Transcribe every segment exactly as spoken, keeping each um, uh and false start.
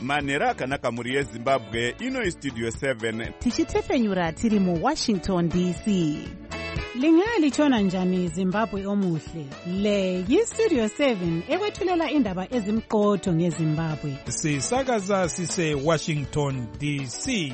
manhero akanaka mhuri yezimbabwe. Ino Studio seven tichitefenyura tiri mu Washington D C. Lingalitshona njani Zimbabwe omuhle? Le yi-Studio seven ekwethulela indaba ezimqotho ngeZimbabwe. Sisakaza sise Washington D C.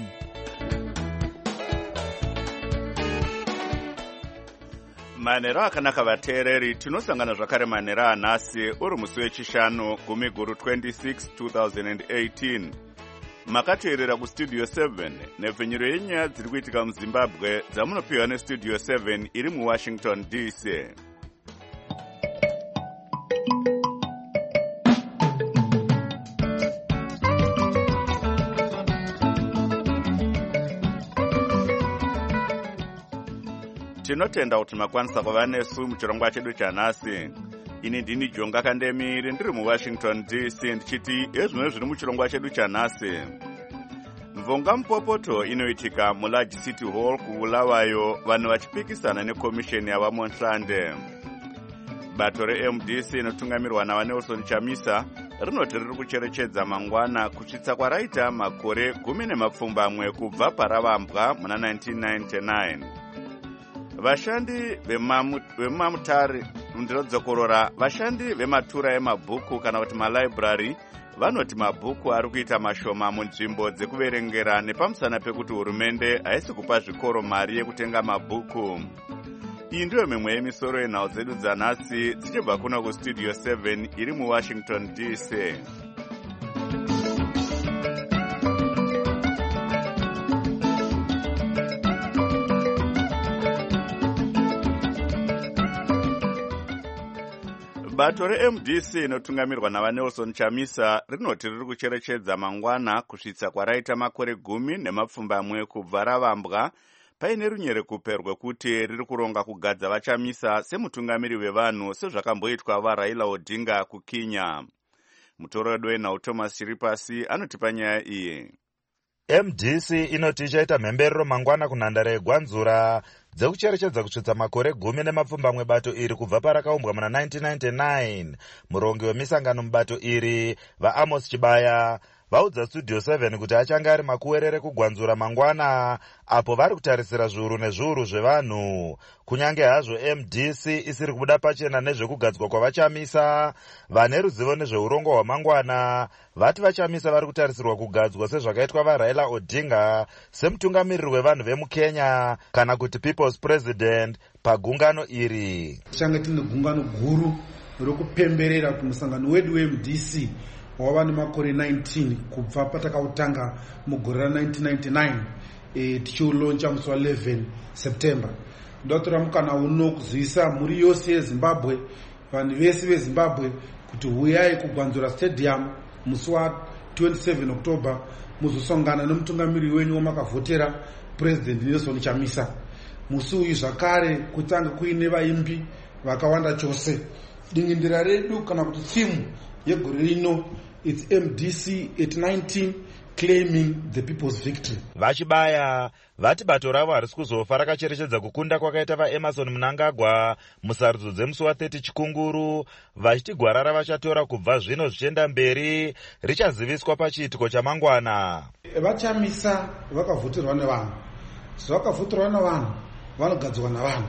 manhero akanaka vateereri, tinosangana zvakare manhero anhasi uri musi wechishanu gumi guru twenty-six two thousand eighteen. Makateerera kustudio seven nepfenyuro yenyaya dziri kuitika muzimbabwe dzamunopiwa nestudio seven iri muwashington D C. Tinotenda kuti makwanisa kuva nesu muchirongwa chedu chanhasi. Ini ndini Jonga Kandemiri ndiri muWashington D C ndichiti ezvimwe zviri muchirongwa chedu chanhasi. Mvonga mupopoto inoitika muLarge City Hall kuBulawayo, vanhu vachipikisana nekomisheni yavamonhlande. Bato re-M D C inotungamirwa naVanelson Chamisa rinoti riri kucherechedza mangwana kusvitsa kwaraita makore gumi nemapfumbamwe kubva paravambwa muna nineteen ninety-nine. Vashandi vemamutare ndinodzokorora vashandi vematura emabhuku kana kuti malibrary vanoti mabhuku ari kuita mashoma munzvimbo dzekuverengera nepamusana pekuti hurumende haisi kupa zvikoro mari yekutenga mabhuku. Iyi ndiyo mimwe yemisoro yenhau dzedu dzanhasi dzichibva kuno kustudio seven iri muWashington D C. Bato re-M D C inotungamirwa naVanelson Chamisa rinoti riri kucherechedza mangwana kusvitsa kwaraita makore gumi nemapfumbamwe kubva ravambwa paine runyerekupe rwekuti riri kuronga kugadza vaChamisa semutungamiri wevanhu sezvakamboitwa vaRaila Odinga kuKenya. Mutoredo wenhau Thomas Chiripasi anotipa nyaya iyi. M D C inoti ichaita mhemberero mangwana kunhandare yeGwanzura dzekucherechedza kusvitsa makore gumi nemapfumbamwe bato iri kubva parakaumbwa muna nineteen ninety-nine. Murongi wemisangano mubato iri vaAmos Chibaya vaudza Studio seven kuti achange ari makuwerere kuGwanzura mangwana apo vari kutarisira zviuru nezviuru zvevanhu. Kunyange hazvo M D C isiri kubuda pachena nezvekugadzwa kwavaChamisa, vane ruzivo nezveurongo hwamangwana vati vaChamisa vari kutarisirwa kugadzwa sezvakaitwa vaRaila Odinga semutungamiriri wevanhu vemuKenya kana kuti People's President pagungano iri. Tichanga tine gungano guru rokupemberera kuti musangano wedu we-M D C wava nemakore nineteen kubva patakautanga mugore ra nineteen ninety-nine e, tichiuloncha musi wa eleven September. Ndotora mukana uno kuzivisa mhuri yose yeZimbabwe, vanhu vese veZimbabwe kuti huyai kuGwanzura Stadium musi wa twenty-seven October muzosangana nemutungamiri wenyu wamakavhotera President Nelson Chamisa. Musi uyu zvakare kutanga kuine vaimbi vakawanda chose. Dingindira redu kana kuti thimu yegore rino it's M D C at nineteen claiming the people's victory. Vachibaya vati bato ravo harisi kuzofa rakacherechedza kukunda kwakaita vaEmerson Mnangagwa musarudzo dzemusi wa thirty Chikunguru, vachiti gwara ravachatora kubva zvino zvichienda mberi richaziviswa pachiitiko chamangwana. VaChamisa vakavhoterwa nevanhu, zvakavhoterwa nevanhu vanogadzwa navanhu.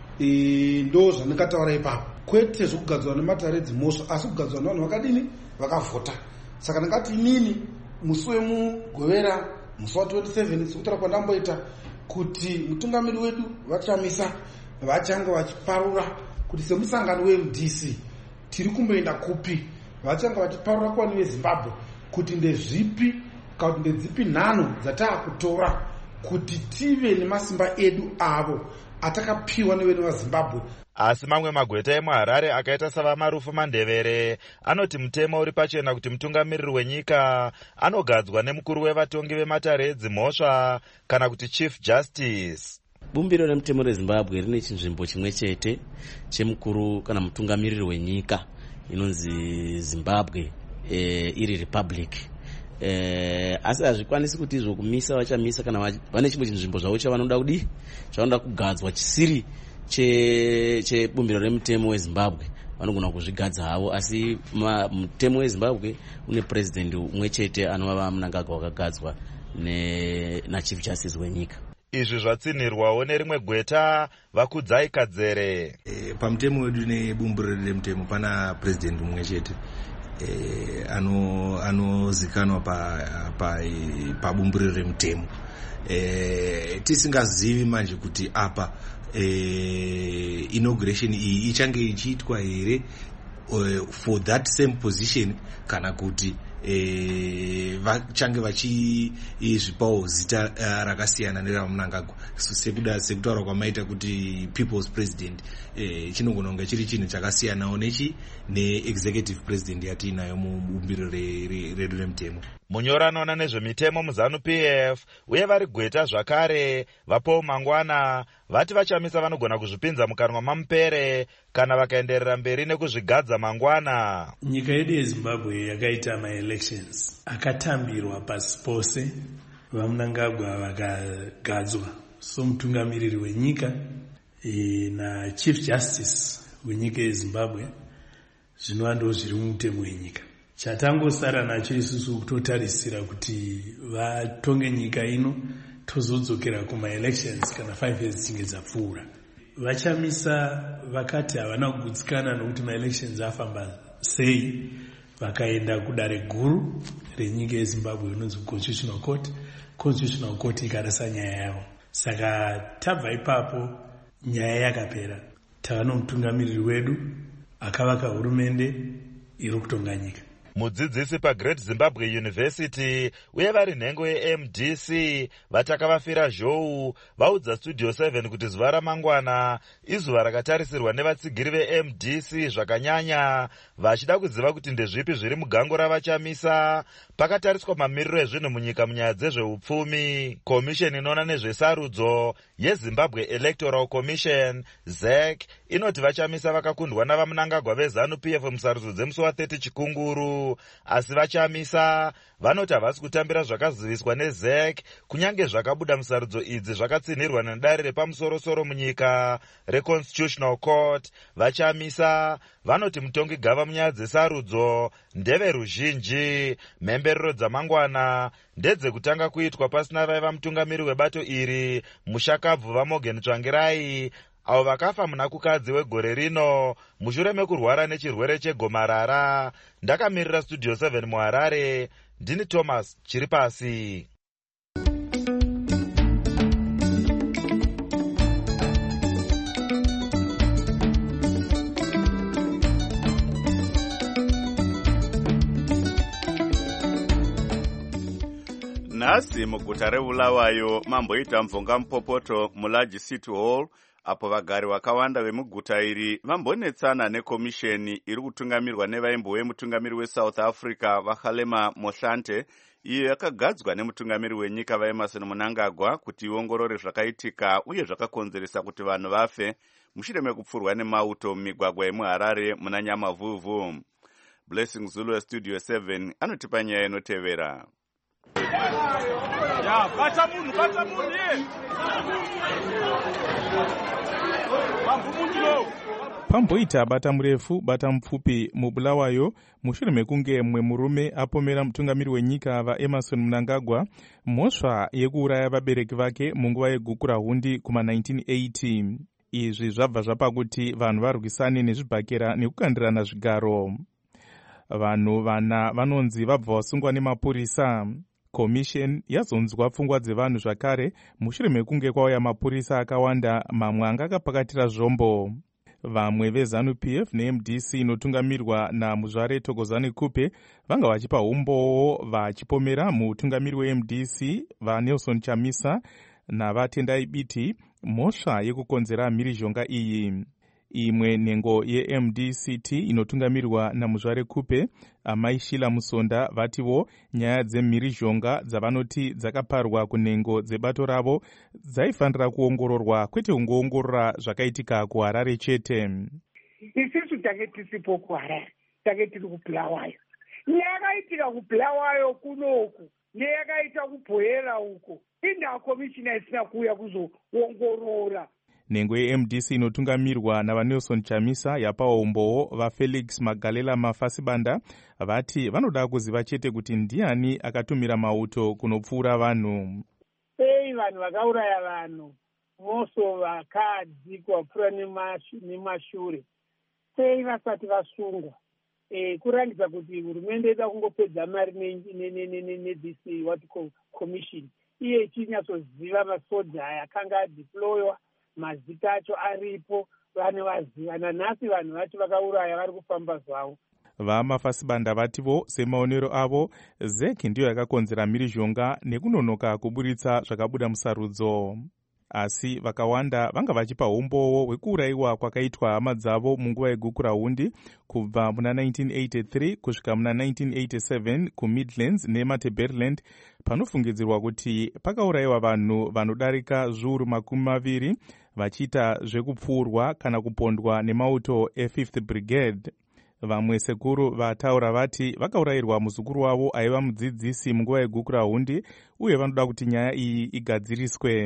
E, ndo zvandikataura ipapo, kwete zvokugadzwa nematare dzimhosva asi kugadzwa nevanhu vakadini vakavhota. Saka ndingati inini musi wemugovera musi wa twenty-seven sekutora kwandamboita kuti mutungamiri wedu vaChamisa vachanga vachiparura kuti semusangano we-M D C tiri kumboenda kupi. Vachanga vachiparura kuvanhu veZimbabwe kuti ndezvipi kana kuti ndedzipi nhano dzataakutora kuti tive nemasimba edu avo atakapiwa nevenhu vaZimbabwe. Asi mamwe magweta emuHarare akaita savamarufu Mandevere anoti mutemo uri pachena kuti mutungamiriri wenyika anogadzwa nemukuru wevatongi vematare edzimhosva kana kuti Chief Justice. Bumbiro remutemo reZimbabwe rine chinzvimbo chimwe chete chemukuru kana mutungamiriri wenyika inonzi Zimbabwe e, iri Republic. Eh, asi hazvikwanisi kuti izvo kumisa vaChamisa kana vane chimwe chinzvimbo zvavo chavanoda kudi chavanoda kugadzwa chisiri chebumbiro remutemo weZimbabwe. vanogona kuzvigadza havo, asi mutemo wezimbabwe une president umwe chete anova Mnangagwa wakagadzwa nachief justice wenyika. Izvi zvatsinirwawo nerimwe gweta Vakudzai Kadzere. E, pamutemo wedu nebumburiro remutemo pana president umwe chete e, anozikanwa ano pabumburiro pa, pa remutemo. E, tisingazivi manje kuti apa e, inauguration iyi ichange ichiitwa here uh, for that same position kana kuti e, vachange vachizvipawo zita uh, rakasiyana neraMnangagwa. So, sekuda sekutaura kwamaita kuti people's president e, chinogona kunge chiri chinhu chakasiyanawo nechi neexecutive president yatiinayo mubumbiro redu remutemo. Munyori anoona nezvemitemo muZANU-P F uye vari gweta zvakare vapo mangwana vati vachamisa vanogona kuzvipinza mukanwa mamupere kana vakaenderera mberi nekuzvigadza mangwana. Nyika yedu yeZimbabwe yakaita ma-elections akatambirwa pasi pose, vaMnangagwa vakagadzwa somutungamiriri wenyika e, na chief justice wenyika yeZimbabwe, zvinova ndo zviri mumutemo wenyika. Chatangosara nacho isusu kutotarisira kuti vatonge nyika ino tozodzokera kuma-elections kana five years dzinge dzapfuura. Vachamisa vakati havana kugutsikana nokuti ma-elections afamba sei, vakaenda kudare guru renyika yeZimbabwe inonzi Constitutional Court. Constitutional Court ikarasa nyaya yavo. Saka tabva ipapo nyaya yakapera. Tava nomutungamiriri wedu akavaka hurumende iri kutonga nyika. Mudzidzisi paGreat Zimbabwe University uye vari nhengo yeM D C vatakavafira zhou vaudza Studio seven kuti zuva ramangwana izuva rakatarisirwa nevatsigiri veM D C zvakanyanya, vachida kuziva kuti ndezvipi zviri mugango ravachamisa. Pakatariswa mamiriro ezvinhu munyika munyaya dzezveupfumi. Komisheni inoona nezvesarudzo yeZimbabwe Electoral Commission Z E C inoti vachamisa vakakundwa navaMnangagwa veZANU-P F musarudzo dzemusi wa30 chikunguru, asi vachamisa vanoti havasi kutambira zvakaziviswa neZ E C kunyange zvakabuda musarudzo idzi zvakatsinhirwa nedare repamusoro-soro munyika reConstitutional Court. Vachamisa vanoti mutongi gava munyaya dzesarudzo ndeve ruzhinji. Mhemberero dzamangwana ndedzekutanga kuitwa pasina vaiva mutungamiri webato iri Mushakabvu vaMorgan Tsvangirai, avo vakafa muna kukadzi wegore rino mushure mekurwara nechirwere chegomarara. Ndakamirira Studio seven muHarare, ndini Thomas Chiripasi. Nhasi muguta reBulawayo mamboita mvonga mupopoto muLarge City Hall, apo vagari vakawanda vemuguta iri vambonetsana nekomisheni iri kutungamirwa nevaimbo vemutungamiri weSouth Africa vaKgalema Mohlante, iyo yakagadzwa nemutungamiri wenyika vaEmmerson Mnangagwa kuti iongorore zvakaitika uye zvakakonzeresa kuti vanhu vafe mushure mekupfurwa nemauto mumigwagwa yemuHarare muna Nyamavhuvhu. Blessing Zulu Studio seven anotipa nyaya inotevera. Ya, bata munhu, bata munhu ye. Pamboita bata murefu bata mupfupi muBulawayo mushure mekunge mumwe murume apomera mutungamiri wenyika vaEmmerson Mnangagwa mhosva yekuuraya vabereki vake munguva yegukura hundi kuma nineteen eighty. Izvi zvabva zvapa kuti vanhu varwisane nezvibhakera nekukandirana zvigaro. Vanhu vana vanonzi vabva vasungwa nemapurisa. Commission yazonzwa pfungwa dzevanhu zvakare mushure mekunge kwauya mapurisa akawanda, mamwe anga akapakatira zvombo. Vamwe veZANU-P F neM D C inotungamirwa naMuzvare Thokozani Kupe vanga vachipa umbowo vachipomera mutungamiri weM D C vaNelson Chamisa naVatendai Biti mhosva yekukonzera mhirizhonga iyi. Imwe nhengo yeM D C T inotungamirwa naMuzvare Kupe, Amai Shila Musonda, vatiwo nyaya dzemhirizhonga dzavanoti dzakaparwa kunhengo dzebato ravo dzaifanira kuongororwa, kwete kungoongorora zvakaitika kuHarare chete. Isusu tange tisipo kuHarare, tange tiri kuBulawayo. Nyakaitika kuBulawayo kunoku ndeyakaita kubhoyera uko. Ina komishina isina kuuya kuzoongorora. nhengo ye-M D C inotungamirwa navaNelson Chamisa yapawo umbowo vaFelix Magalela Mafasibanda vati vanoda kuziva chete kuti ndiani akatumira mauto kunopfuura vanhu. Sei vanhu vakauraya vanhu moso vakadzi kwapfuura nemashure sei vasati vasungwa? E, kurangidza kuti hurumende ida kungopedza mari ne-this what commission iye ichinyatsoziva masoja aya akanga adeploywa, mazita acho aripo, vanhu vaziva. Nanhasi vanhu vacho vakauraya vari kufamba zvavo. VaMafasibanda vativo semaonero avo zeki ndiyo yakakonzera mhirizhonga nekunonoka kuburitsa zvakabuda musarudzo. Asi vakawanda vanga vachipa umbowo hwekuurayiwa kwakaitwa hama dzavo munguva yegukurahundi kubva muna nineteen eighty-three kusvika muna nineteen eighty-seven kuMidlands neMatabeleland, panofungidzirwa kuti pakaurayiwa vanhu vanodarika zviuru makumi maviri vachiita zvekupfuurwa kana kupondwa nemauto e-fifth Brigade. Vamwe sekuru vataura vati vakaurayirwa muzukuru wavo aiva mudzidzisi munguva yegukurahundi uye vanoda kuti nyaya iyi igadziriswe.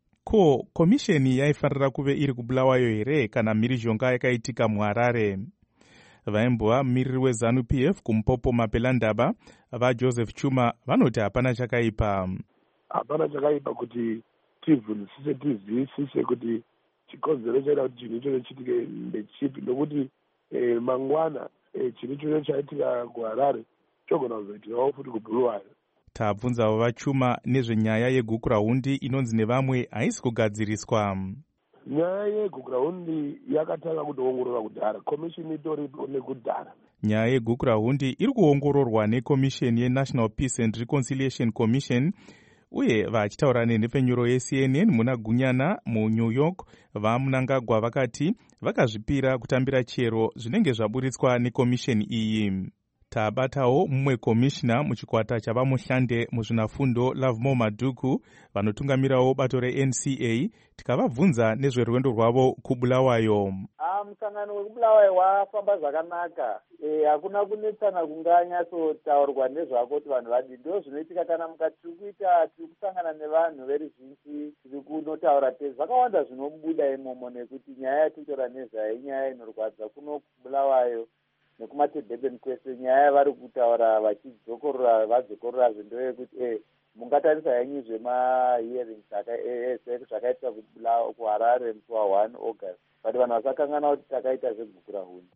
Ko komisheni yaifanira kuve iri kuBulawayo here kana mhirizhonga yakaitika muHarare? Vaimbova mumiriri weZanu-P F kuMupopo Mapelandaba vaJoseph Chuma vanoti hapana chakaipa. Hapana chakaipa kuti tivhunzisise tizivisise kuti chikonzero chaita kuti chinhu ichocho chitike ndechipi, nokuti eh, mangwana eh, chinhu ichocho chaitika kuHarare chogona kuzoitirawo futi kuBulawayo. Tabvunzawo vaChuma nezvenyaya yegukurahundi inonzi nevamwe haisi kugadziriswa. Nyaya yegukurahundi yakatanga kutoongorora kudhara, komishini itoripo nekudhara. Nyaya yegukurahundi iri kuongororwa nekomisheni yeNational Peace and Reconciliation Commission, uye vachitaura nenhepfenyuro ye-C N N muna Gunyana muNew York, vaMnangagwa vakati vakazvipira kutambira chero zvinenge zvaburitswa nekomisheni iyi. Tabatawo mumwe komishina muchikwata chavamushande muzvinafundo Lovemore Maduku vanotungamirawo bato re-N C A, tikavabvunza nezverwendo rwavo kuBulawayo. Ah, musangano wekuBulawayo wafamba zvakanaka. Eh, hakuna kunetsana kunganyatsotaurwa nezvako kuti vanhu vadini. Ndo zvinoitika kana mukati tiri kuita tiri kusangana nevanhu veruzhinji tiri kunotaura tezi zvakawanda zvinobuda imomo, nekuti nyaya yatitora nezvayo inyaya inorwadza kuno kuBulawayo nekumaTebheben kwese. Nyaya vari kutaura vachidzokorora vadzokorora zvindo yekuti eh mungatarisa yanyu zvema-hearings zvakaitika kuHarare musi wa-one August, but vanhu vasakangana kuti takaita zvegukurahundi.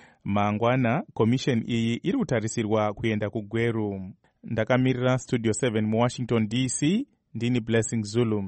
Mangwana komisheni iyi iri kutarisirwa kuenda kuGweru. Ndakamirira Studio seven muWashington D C, ndini Blessing Zulu.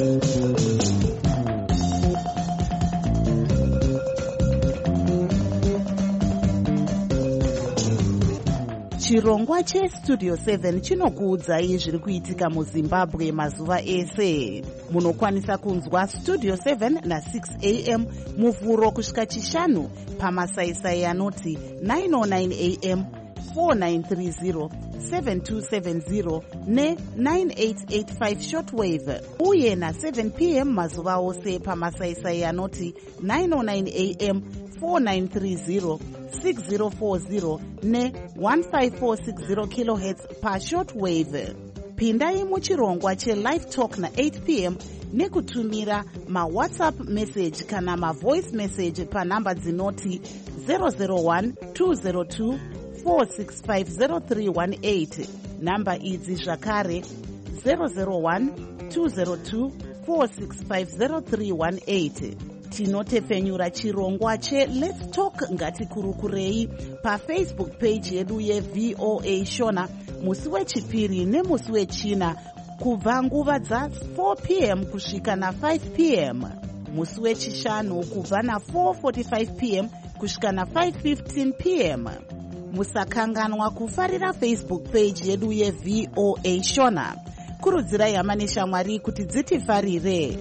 Chirongwa cheStudio seven chinokuudzai zviri kuitika muZimbabwe mazuva ese. Munokwanisa kunzwa Studio seven na six a m muvhuro kusvika chishanu pamasaisai anoti nine oh nine a m, four nine three zero, seven two seven zero ne nine eight eight five shortwave, uye na seven p m mazuva ose pamasaisai anoti nine oh nine a m, four nine three zero, six zero four zero ne one five four six zero kilohertz pa shortwave. Pindai muchirongwa cheLive Talk na eight p m nekutumira maWhatsApp message kana mavoice message pa namba dzinoti zero zero one two zero two four six five zero three one eight. Namba idzi zvakare zero zero one two zero two four six five zero three one eight. Tinotepfenyura chirongwa che Let's Talk ngatikurukurei paFacebook page yedu yeV O A Shona musi wechipiri nemusi wechina kubva nguva dza four p m kusvika na five p m, musi wechishanu kubva na four forty-five p m kusvika na five fifteen p m. Musakanganwa kufarira Facebook page yedu yeV O A Shona. Kurudzirai hama neshamwari kuti dzitifarire.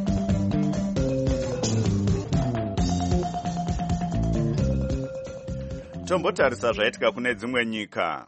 Tombotarisa zvaitika kune dzimwe nyika.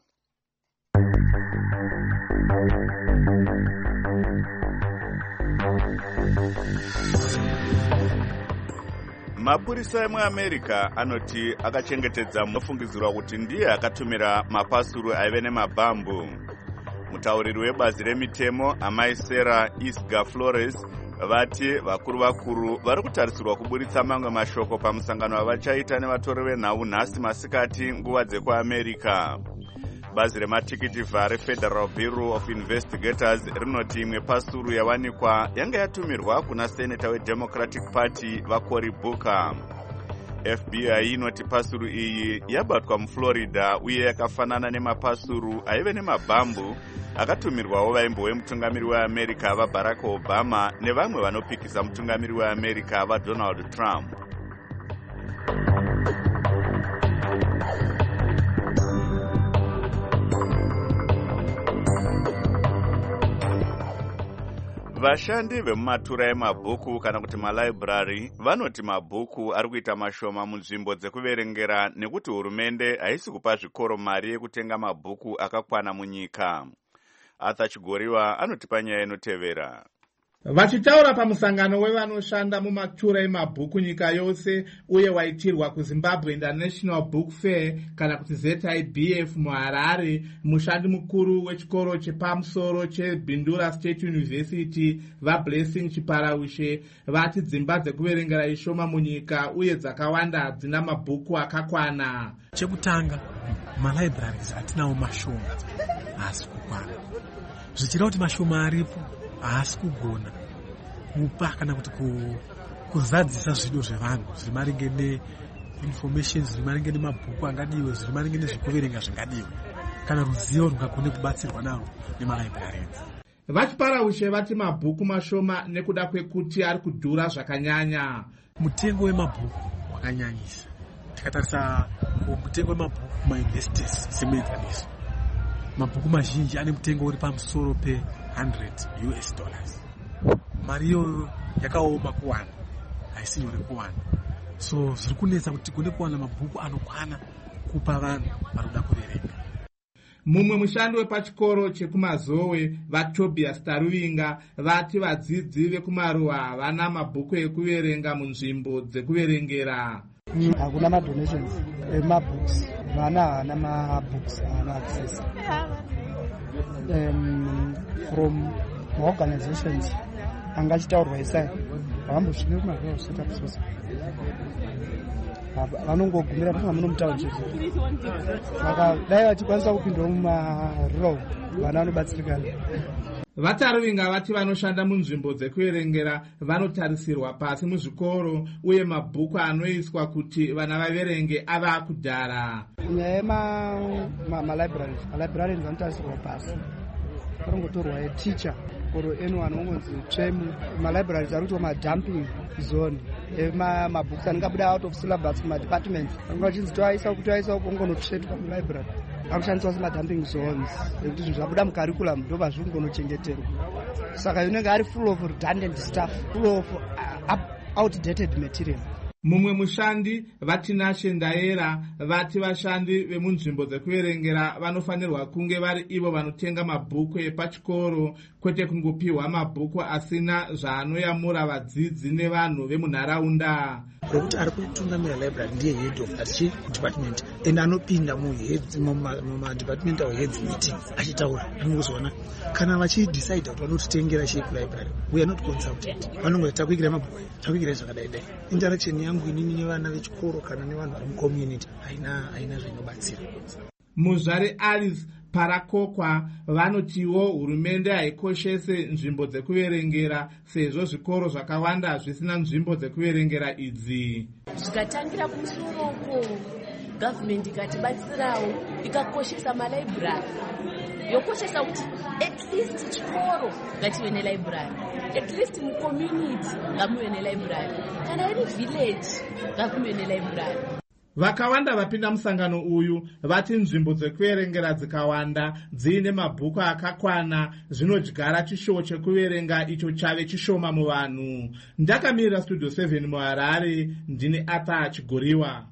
Mapurisa emuAmerica anoti akachengetedza munofungidzirwa kuti ndiye akatumira mapasuru aive nemabhambu. Mutauriri webazi remitemo amai Sarah Isga Flores vati vakuru vakuru vari kutarisirwa kuburitsa mamwe mashoko pamusangano wavachaita nevatori venhau nhasi masikati nguva dzekuamerica. Bazi rematikiti vhare Federal Bureau of Investigators rinoti imwe pasuru yawanikwa yanga yatumirwa kuna seneta weDemocratic Party vaCory Booker. F B I inoti pasuru iyi yabatwa muFlorida uye yakafanana nemapasuru aive nemabhambu akatumirwawo vaimbo wemutungamiri weAmerica vaBarack Obama nevamwe vanopikisa mutungamiri weAmerica vaDonald Trump. Vashandi vemumatura emabhuku kana kuti malibrary vanoti mabhuku ari kuita mashoma munzvimbo dzekuverengera nekuti hurumende haisi kupa zvikoro mari yekutenga mabhuku akakwana munyika. Arthur Chigoriwa anotipa nyaya inotevera. Vachitaura pamusangano wevanoshanda mumatura emabhuku nyika yose uye waitirwa kuZimbabwe International Book Fair kana kuti Z I B F muHarare, mushandi mukuru wechikoro chepamusoro cheBindura State University vaBlessing Chiparaushe vati dzimba dzekuverengera ishoma munyika uye dzakawanda hadzina mabhuku akakwana. Chekutanga, malibraries hatinawo mashoma haasi kukwana. Zvichira kuti mashoma aripo haasi kugona kupa kana kuti kuzadzisa zvido zvevanhu zviri maringe neinformation zviri maringe nemabhuku angadiwe zviri maringe nezvekuverenga zvingadiwe kana ruzivo rungagone kubatsirwa narwo nemalibrarians. Vachiparaushe vati mabhuku mashoma nekuda kwekuti ari kudhura zvakanyanya. Mutengo wemabhuku wakanyanyisa. Tikatarisa mutengo wemabhuku kumauniversities semuenzaniso, mabhuku mazhinji ane mutengo uri pamusoro pe one hundred U S dollars. Mari iyoyo yakaoma kuwana, haisi nyore kuwana. So zviri kunetsa kuti tigone kuwana mabhuku anokwana kupa vanhu vari kuda kuverenga. Mumwe mushandi wepachikoro chekumazowe vaTobias Taruvinga vati vadzidzi vekumaruwa havana mabhuku ekuverenga munzvimbo dzekuverengera. Hakuna madonations emabooks, vana havana mabooks havana access. Um, from organizations angachitaurwa isai havambosvike kumaruwa kusvika kusosa vanongogumira pasina munomutaura saka dai vachikwanisa kupindwa mumaruwa vana vanobatsirikana. Vataruvinga vati vanoshanda munzvimbo dzekuverengera vanotarisirwa pasi muzvikoro uye mabhuku anoiswa kuti vana vaverenge ava kudhara. Nyaya yemalibrarians, malibrarians vanotarisirwa pasi. Parongotorwa yeticha oro eno anongonzi tremu. Malibrarians ari kuitwa madumping zone emabhuku anengabuda out of syllabus kumadepartments. Angachinzi toaisa kuti aisa kungonotsvetwa mulibrary. Akushandiswa semadumping zones ekuti zvinhu zvabuda mucurriculum ndo pazviri kungonochengeterwa. Saka inenge ari full of redundant stuff, full of outdated material. Mumwe mushandi vaTinashe Ndaera vati vashandi vemunzvimbo dzekuverengera vanofanirwa kunge vari ivo vanotenga mabhuku epachikoro kwete kungopiwa mabhuku asina zvaanoyamura vadzidzi nevanhu vemunharaunda. Rokuti ari kutungamira library ndiye head of that department and anopinda mumadepartment awo heads meeting achitaura anongozwana kana vachidecide kuti vanotitengera chii kulibrary, we are not consulted. Vanongoti takuigira mabhuku takuigira zvakadai dai. Interaction yangu inini nevana vechikoro kana nevanhu vari mucommunity haina haina zvinobatsira. Muzvare Alice Parakokwa vanotiwo hurumende haikoshese nzvimbo dzekuverengera sezvo zvikoro zvakawanda zvisina nzvimbo dzekuverengera idzi. Zvikatangira kumusoro uko government ikatibatsirawo ikakoshesa malibrary, yokoshesa kuti at least chikoro ngachive nelibrary, at least mucommunity ngamuve nelibrary, kana iri village ngakuve nelibrary. Vakawanda vapinda musangano uyu vati nzvimbo dzekuverengera dzikawanda dziine mabhuku akakwana zvinodyara chishowo chekuverenga icho chave chishoma muvanhu. Ndakamirira Studio seven muHarare, ndine Arthur Chigoriwa.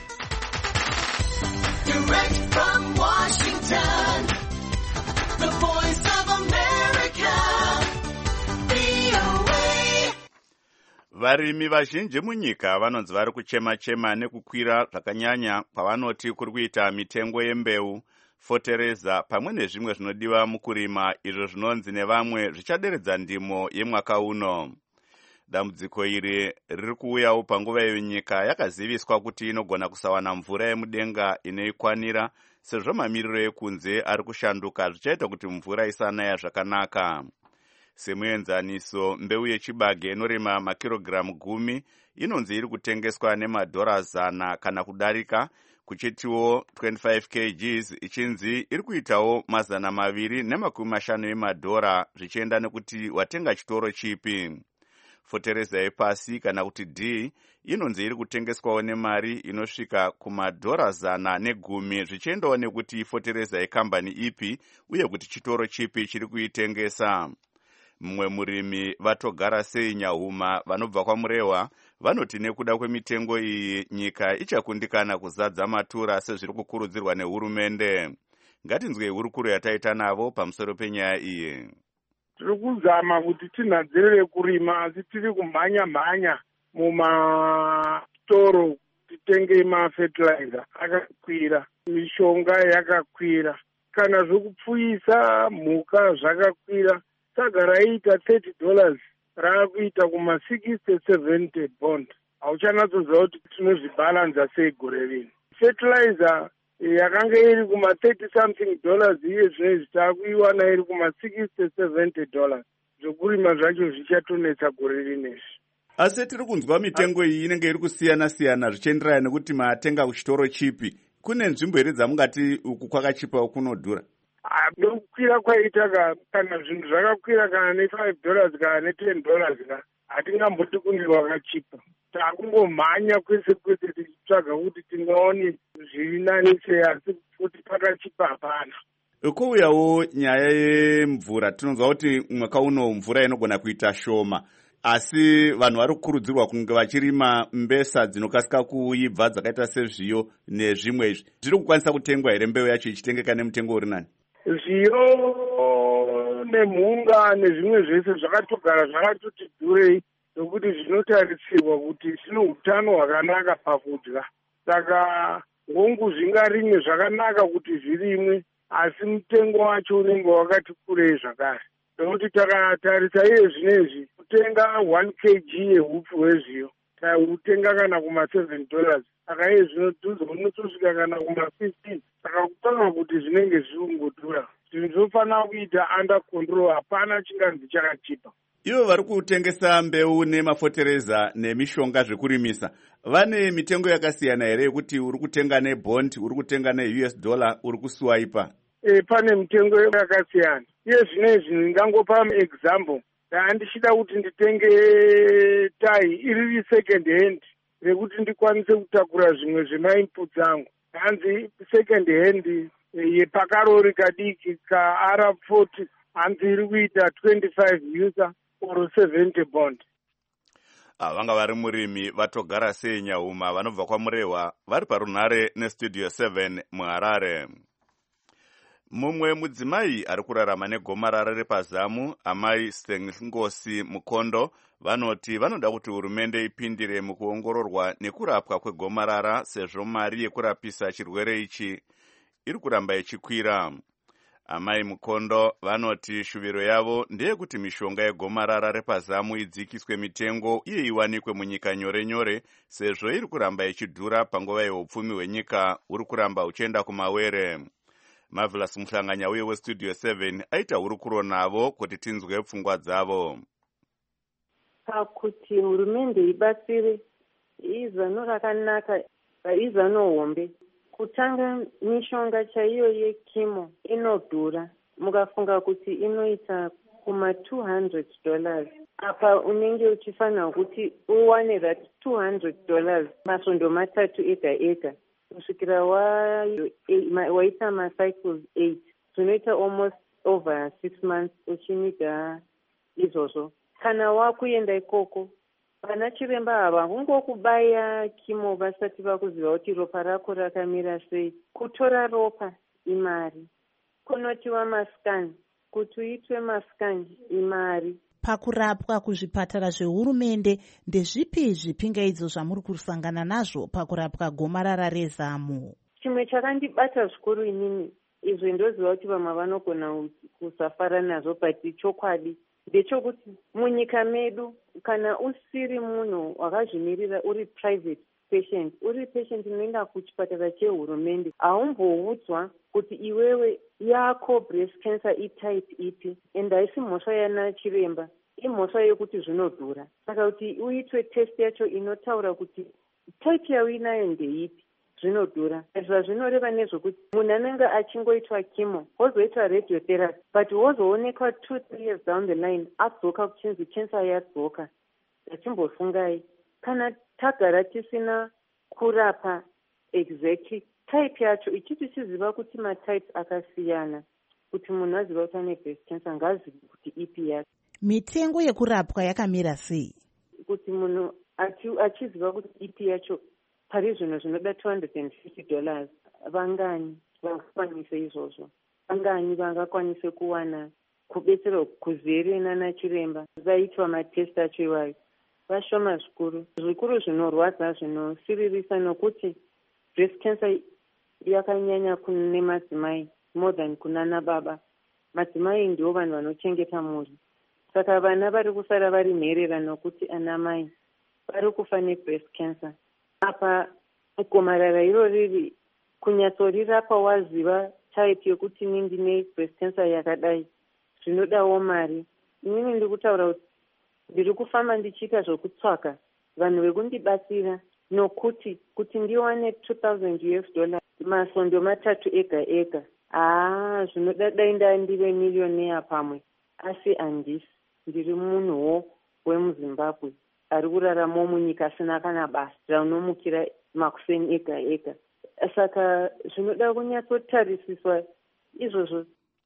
Direct from Washington, the voice of America, V O A. Varimi vazhinji munyika vanonzi vari kuchema-chema nekukwira zvakanyanya pavanoti kuri kuita mitengo yembeu, fotereza pamwe nezvimwe zvinodiwa mukurima, izvo zvinonzi nevamwe zvichaderedza ndimo yemwaka uno. dambudziko iri riri kuuyawo panguva iyo nyika yakaziviswa kuti inogona kusawana mvura yemudenga inoikwanira sezvo mamiriro ekunze ari kushanduka zvichaita kuti mvura isanaya zvakanaka. Semuenzaniso, mbeu yechibage inorema makirogiramu gumi inonzi iri kutengeswa nemadhora zana kana kudarika, kuchitiwo twenty-five kilograms ichinzi iri kuitawo mazana maviri nemakumi mashanu emadhora zvichienda nekuti watenga chitoro chipi. Fotereza yepasi kana kuti D inonzi iri kutengeswawo nemari inosvika kumadhora zana negumi zvichiendawo nekuti fotereza yekambani ipi uye kuti chitoro chipi chiri kuitengesa. Mumwe murimi vatogara sei Nyahuma vanobva kwaMurehwa vanoti nekuda kwemitengo iyi nyika ichakundikana kuzadza matura sezviri kukurudzirwa nehurumende. Ngatinzwe hurukuro yataita navo pamusoro penyaya iyi. Tiri kuzama kuti tinhadzirire kurima asi tiri kumhanya mhanya mumatoro titenge mafertilizer akakwira, mishonga yakakwira, kana zvokupfuyisa mhuka zvakakwira. Saka raita thirty dollars raakuita kuma sixty seventy bond. Hauchanatsoziva kuti tinozvibalanza sei gore rino. Fertilizer yakanga iri kuma thirty something dollars iye zvinezvi taakuiwana iri kuma sixty seventy dollars. Zvokurima zvacho zvichatonetsa gore rinezvi. Asi tiri kunzwa mitengo iyi inenge iri kusiyana siyana zvichienderana nekuti matenga kuchitoro chipi. Kune nzvimbo here dzamungati uku kwakachipa kunodhura? Nokukwira kwaita kana zvinhu zvakakwira kana ne-five dollars kana ne-ten dollars ka hatingamboti kune wakachipa. Takungomhanya kwese kwese tichitsvaga kuti tingaone zviri nani sei asi kuti pakachipa hapana. Kouyawo nyaya yemvura, tinonzwa kuti mwaka uno mvura inogona kuita shoma, asi vanhu vari kukurudzirwa kunge vachirima mbesa dzinokasika kuibva dzakaita sezviyo nezvimwe izvi. Zviri kukwanisa kutengwa here mbeu yacho ichitengeka nemutengo uri nani? Zviyo nemhunga nezvimwe zvese zvakatogara zvakatoti dhurei nokuti zvinotarisirwa kuti zvine utano hwakanaka pakudya. Saka hongu zvingarimwe zvakanaka kuti zvirimwe asi mutengo wacho unenge wakati kurei zvakare. Nokuti takatarisa iye zvinezvi kutenga one kilogram yehupfu hwezviyo taiutenga kana kuma seven dollars. Saka iye zvinodhudza unotosvika kana kuma fifteen. Saka kutaura kuti zvinenge zvikungodhura. Zvinhu zvofanira kuita under control, hapana chinganzi chakachipa. Ivo vari kutengesa mbeu nemafotereza nemishonga zvekurimisa vane mitengo yakasiyana here yekuti uri kutenga nebond, uri kutenga ne-U S dollar, uri kuswaipa? E, pane mitengo yakasiyana. Iye zvinezvi ndingangopa example. Handichida kuti nditenge tai iri second hand rekuti ndikwanise kutakura zvimwe zvemainputs angu. Hanzi second hand yepakarori kadiki ka R forty hanzi iri kuita twenty-five user or seventy bond. Vanga vari murimi vatogara sei Nyahuma vanobva kwaMurehwa vari parunhare nestudio seven muHarare. Mumwe mudzimai ari kurarama negomarara repazamu, amai Stengosi Mukondo, vanoti vanoda kuti hurumende ipindire mukuongororwa nekurapwa kwegomarara sezvo mari yekurapisa chirwere ichi iri kuramba ichikwira. Amai Mukondo vanoti shuviro yavo ndeyekuti mishonga yegomarara repazamu idzikiswe mitengo iye iwanikwe munyika nyore nyore sezvo iri kuramba ichidhura panguva yeupfumi hwenyika uri kuramba uchienda kumawere. Marvelous Muhlanganya uye westudio seven aita hurukuro navo kuti tinzwe pfungwa dzavo. Pakuti hurumende ibatsire izano rakanaka izano hombe. Kutanga mishonga chaiyo yekimo inodhura. Mukafunga kuti inoita kuma two hundred dollars. Apa unenge uchifanira kuti uwane that two hundred dollars masondo matatu ega ega. Kusvikira waita macycles eight. Zvinoita almost over six months uchinida izvozvo. Kana wakuenda ikoko, vana chiremba hava kungokubaya kimo vasati vakuziva kuti ropa rako rakamira sei. Kutora ropa imari. Kunotiwa maskani. Kuti uitwe maskani imari. Pakurapwa kuzvipatara zvehurumende ndezvipi zvipingaidzo zvamuri kusangana nazvo pakurapwa gomarara rezamu? Chimwe chakandibata zvikuru inini, izvo ndoziva kuti vamwe vanogona kusafara nazvo, but chokwadi ndechokuti munyika medu kana usiri munhu wakazvimirira uri private patient uri patient unoenda kuchipatara chehurumende haumboudzwa kuti iwewe yako breast cancer itype ipi and haisi mhosva yana chiremba imhosva yekuti zvinodhura saka kuti uitwe test yacho inotaura kuti type yauinayo ndeipi zvinodhura zvazvinoreva nezvokuti munhu anenge achingoitwa chemo wozoitwa radiotherapy but wozoonekwa two three years down the line adzoka kuchinzi cancer yadzoka zachimbofungai kana tagara tisina kurapa exactly type yacho ichi tichiziva kuti matypes akasiyana kuti munhu aziva kuti ane breast cancer ngazivi kuti ipi yacho. Mitengo yekurapwa yakamira sei? Kuti munhu achiziva kuti ipi yacho pari zvino zvinoda two hundred fifty dollars vangani vangakwanise izvozvo, vangani vangakwanise kuwana kubetserwa kuzere nana chiremba vaitwa matest acho iwayo vashoma zvikuru zvikuru zvinorwadza zvinosiririsa nokuti breast cancer yakanyanya kune madzimai more than kunana baba. Madzimai ndio vanhu vanochengeta mhuri, saka vana vari kusara vari nherera nokuti ana mai vari kufa nebreast cancer. Apa gomarara iro riri kunyatsorirapa waziva type yekuti ini ndine breast cancer yakadai zvinodawo mari. Inini ndiri kutaura kuti ndiri kufamba ndichiita zvokutsvaka vanhu vekundibatsira nokuti kuti ndiwane two thousand U S dollars masondo matatu ega ega haa zvinoda dai nda ndive miliyonea pamwe, asi handisi. Ndiri munhuwo wemuzimbabwe ari kuraramawo munyika asina kana basa raunomukira makuseni ega ega, saka zvinoda kunyatsotarisiswa izvozvo.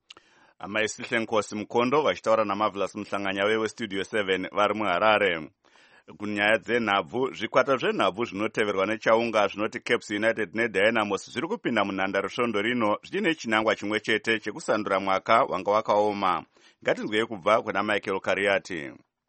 Amai Sihle Nkosi Mukondo vachitaura naMarvelous Muhlanganya westudio seven vari muHarare. Kunyaya dzenhabvu, zvikwata zvenhabvu zvinoteverwa nechaunga zvinoti Caps United neDynamos zviri kupinda munhandare svondo rino zviine chinangwa chimwe chete chekusandura mwaka wanga wakaoma. Ngatinzwei kubva kuna Michael Kariati.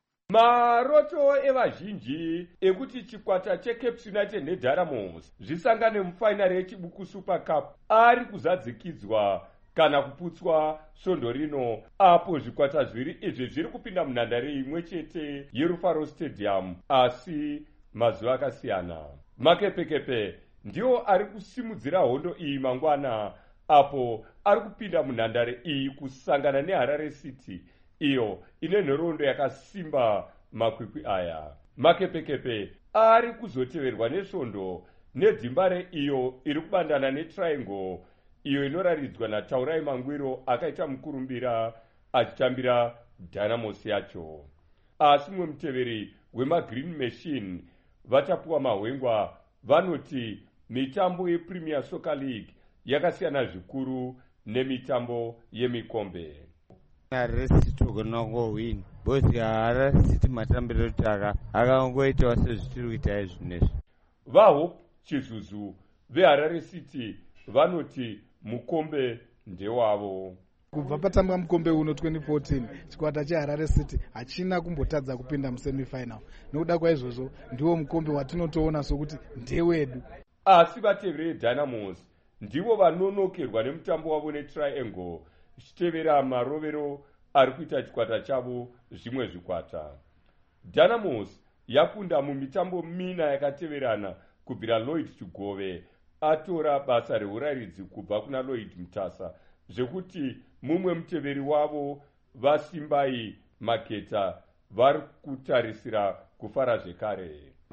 Maroto evazhinji ekuti chikwata cheCaps United neDynamos zvisangane mufainari yechibuku Super Cup ari kuzadzikidzwa kana kuputswa svondo rino, apo zvikwata zviri izvi zviri kupinda munhandare imwe chete yeRufaro Stadium asi mazuva akasiyana. Makepekepe ndiwo ari kusimudzira hondo iyi mangwana, apo ari kupinda munhandare iyi kusangana neHarare City iyo ine nhoroondo yakasimba makwikwi aya. Makepekepe ari kuzoteverwa nesvondo nedzimbare iyo iri kubandana neTriangle iyo inoraridzwa naTaurai Mangwiro akaita mukurumbira achitambira Dynamos yacho. Asi mumwe muteveri wemaGreen Machine vachapuwa mahwengwa vanoti mitambo yePremier Soccer League yakasiyana zvikuru nemitambo yemikombe. Harare City togona kungowini bosi Harare City matambiro taka akangoitawo sezvitiri kuita izvinezvi. VaHope Chizuzu veHarare City vanoti mukombe ndewavo. Kubva patambwa mukombe uno twenty fourteen chikwata cheHarare City hachina kumbotadza kupinda musemifinal. Nokuda kwaizvozvo ndiwo mukombe watinotoona sokuti ndewedu. Asi vateveri veDynamos ndivo vanonokerwa nemutambo wavo neTriangle zvichitevera marovero ari kuita chikwata chavo zvimwe zvikwata. Dynamos yakunda mumitambo mina yakateverana kubvira Lloyd Chigove atora basa reurayiridzi kubva kuna Lloyd Mutasa, zvekuti mumwe muteveri wavo vaSimbai Maketa vari kutarisira kufara zvekare.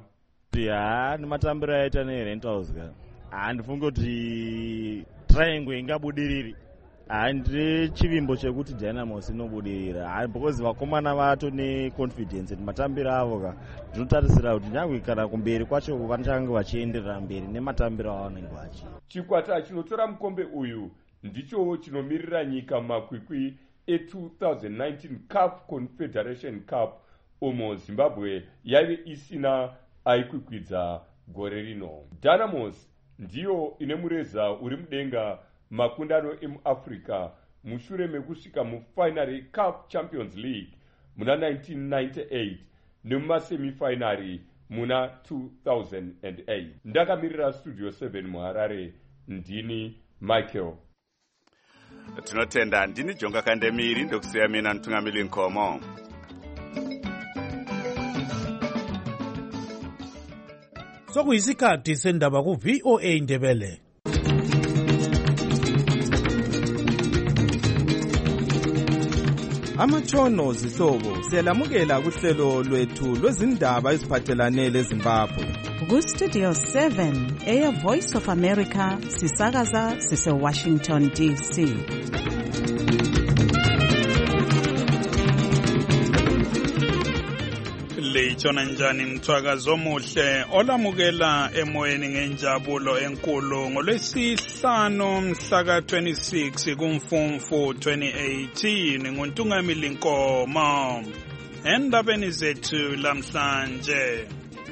Haa, nematambiro aita neRentals ka handifunge kuti Triangle ingabudiriri. Handi chivimbo chekuti Dynamos inobudirira because vakomana vato neconfidence matambiro avo ka zvinotarisira kuti nyangwe kana kumberi kwacho vanochange vachienderera mberi nematambiro avanenge vachi. Chikwata chinotora mukombe uyu ndicho chinomirira nyika makwikwi e-twenty nineteen CAF Confederation Cup umo Zimbabwe yaive isina aikwikwidza gore rino. Dynamos ndiyo ine mureza uri mudenga makundano emuAfrica mushure mekusvika mufinary CAF Champions League muna nineteen ninety-eight nemumasemifinary muna two thousand eight. Ndakamirira studio seven muHarare ndini Michael. tinotenda. Ndini Jonga Kandemiri, ndokusiya mina Mtungamiri Nkomo. Sokuyisikhathi sendaba ku V O A Ndebele. Amatshono zihlobo siyalamukela kuhlelo lwethu lwezindaba eziphathelane leZimbabwe. Ku Studio seven, Air Voice of America, sisakaza sise Washington D C. Lechona njani mthwakazo omuhle olamukela emoyeni ngenjabulo enkulu ngolwesihlanu mhla ka twenty-six kuMfumfu twenty eighteen nguNtungamili Nkomo. Endabeni zethu lamhlanje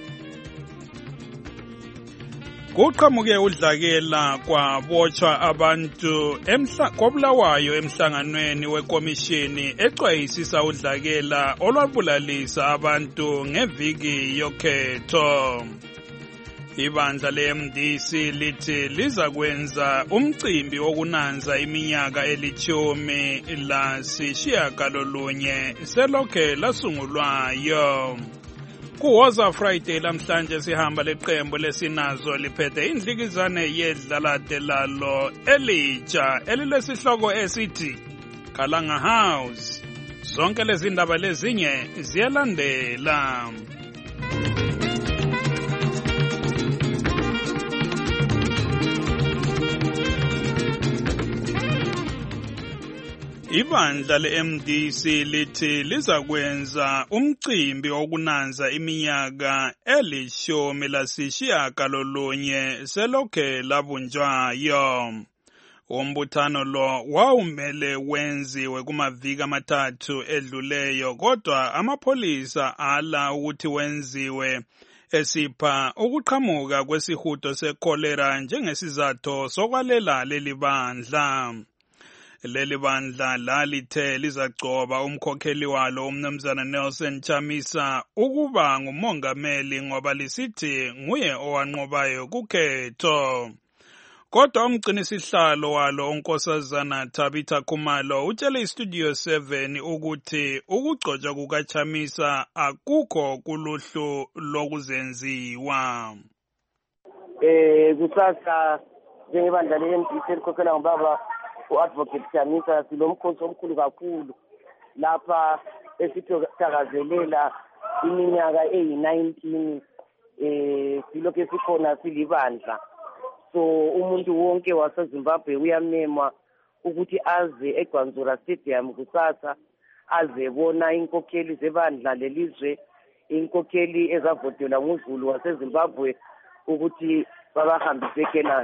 kuqhamuke udlakela kwabotshwa abantu emhla kobulawayo emhlanganweni wekomishini exwayisisa udlakela olwabulalisa abantu ngeviki yokhetho. Ibandla le-M D C lithi liza kwenza umcimbi wokunanza iminyaka elithumi lasishiyagalolunye selokhe lasungulwayo. Kuwoza Friday lamhlanje sihamba leqembu lesinazo liphethe indlikizane yedlalade lalo elitsha elilesihloko esithi Kalanga House. Zonke lezi ndaba lezinye ziyalandela. Ibandla le-M D C lithi liza kwenza umcimbi wokunanza iminyaka elishumi lasishiyagalolunye selokhe labunjwayo. Umbuthano lo wawumele wenziwe kumaviki amathathu edluleyo, kodwa amapholisa ala ukuthi wenziwe esipha ukuqhamuka kwesihudo sekholera njengesizathu sokwalela leli bandla. Leli bandla lalithe lizaccoba umkhokheli walo umnumzana Nelson Chamisa ukuba ngumongameli ngoba lisithi nguye owanqobayo kukhetho. Kodwa umgcinisihlalo walo unkosazana Tabitha Khumalo utshele iStudio seven ukuthi ukugcotshwa kukaChamisa akukho kuluhlu lokuzenziwa. Eh kusasa njengebandla le-M D C elikhokhela ngubaba u-Advocate Chamisa silomkhosi omkhulu kakhulu lapha esithakazelela iminyaka eyi nineteen eh silokho sikhona silibandla. So umuntu wonke waseZimbabwe uyamemwa ukuthi aze eGwanzura Stadium kusasa azebona inkokheli zebandla lelizwe, inkokheli ezavotelwa nguZulu waseZimbabwe ukuthi babahambise eKenani.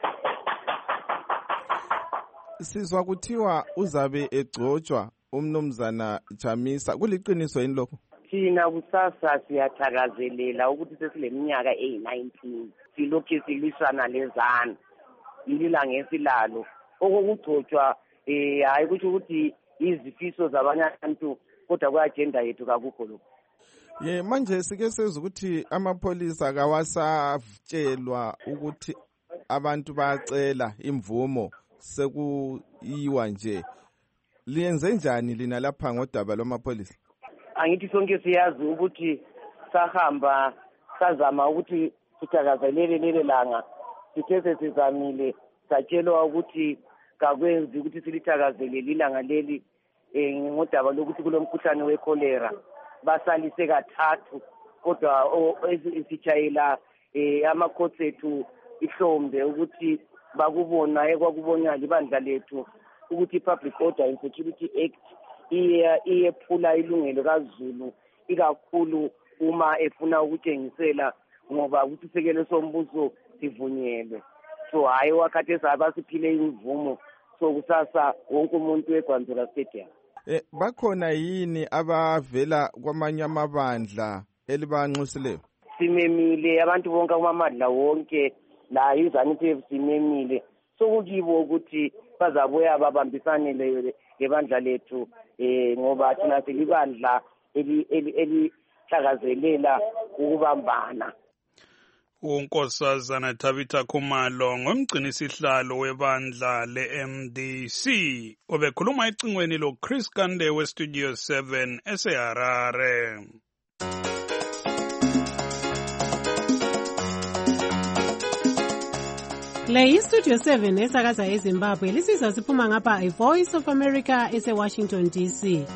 Sizwa kuthiwa uzabe egcotshwa umnumzana Chamisa, kuliqiniso yini lokho? Thina kusasa siyathakazelela ukuthi sesileminyaka eyi nineteen silokhu silwisana lezana ilila ngesilalo okugcotshwa eh hayi ukuthi ukuthi izifiso zabanye abantu kodwa kwa-agenda yethu kakukho lokho. Ye manje sike sezwe ukuthi amapholisa kawasatshelwa ukuthi abantu bayacela imvumo sekuyiwa nje. Liyenze njani lina lapha ngodaba lwamapholisa? Angithi sonke siyazi ukuthi sahamba sazama ukuthi sithakazelele leli langa, sithe sesizamile satshelwa ukuthi kakwenzi ukuthi silithakazelele ilanga leli eh ngodaba lokuthi kulomkhuhlane wekholera basalise kathathu, kodwa sitshayela eh amakhosi ethu ihlombe ukuthi bakubona ekwakubona libandla lethu ukuthi Public Order and Security Act iye iyephula ilungelo kaZulu ikakhulu uma efuna ukutshengisela ngoba ukuthi sekele sombuso sivunyelwe. So hayi wakhathe sabasiphile imvumo so kusasa wonke umuntu eGwanzura Stadium. Eh bakhona yini abavela kwamanye amabandla elibanxusileyo? Simemile abantu bonke amabandla wonke la izaniphe simemile sokukibo ukuthi bazabuya babambisane lebandla lethu eh ngoba thina silibandla eli elihlakazelela ukubambana. unkosazana Tabitha Khumalo ngomgcini sihlalo webandla le-M D C obekhuluma ecingweni lo Chris Kande we-Studio seven eseHarare. Le yi-Studio seven esakaza eZimbabwe lisizwa siphuma ngapha i-Voice of America ese-Washington D C.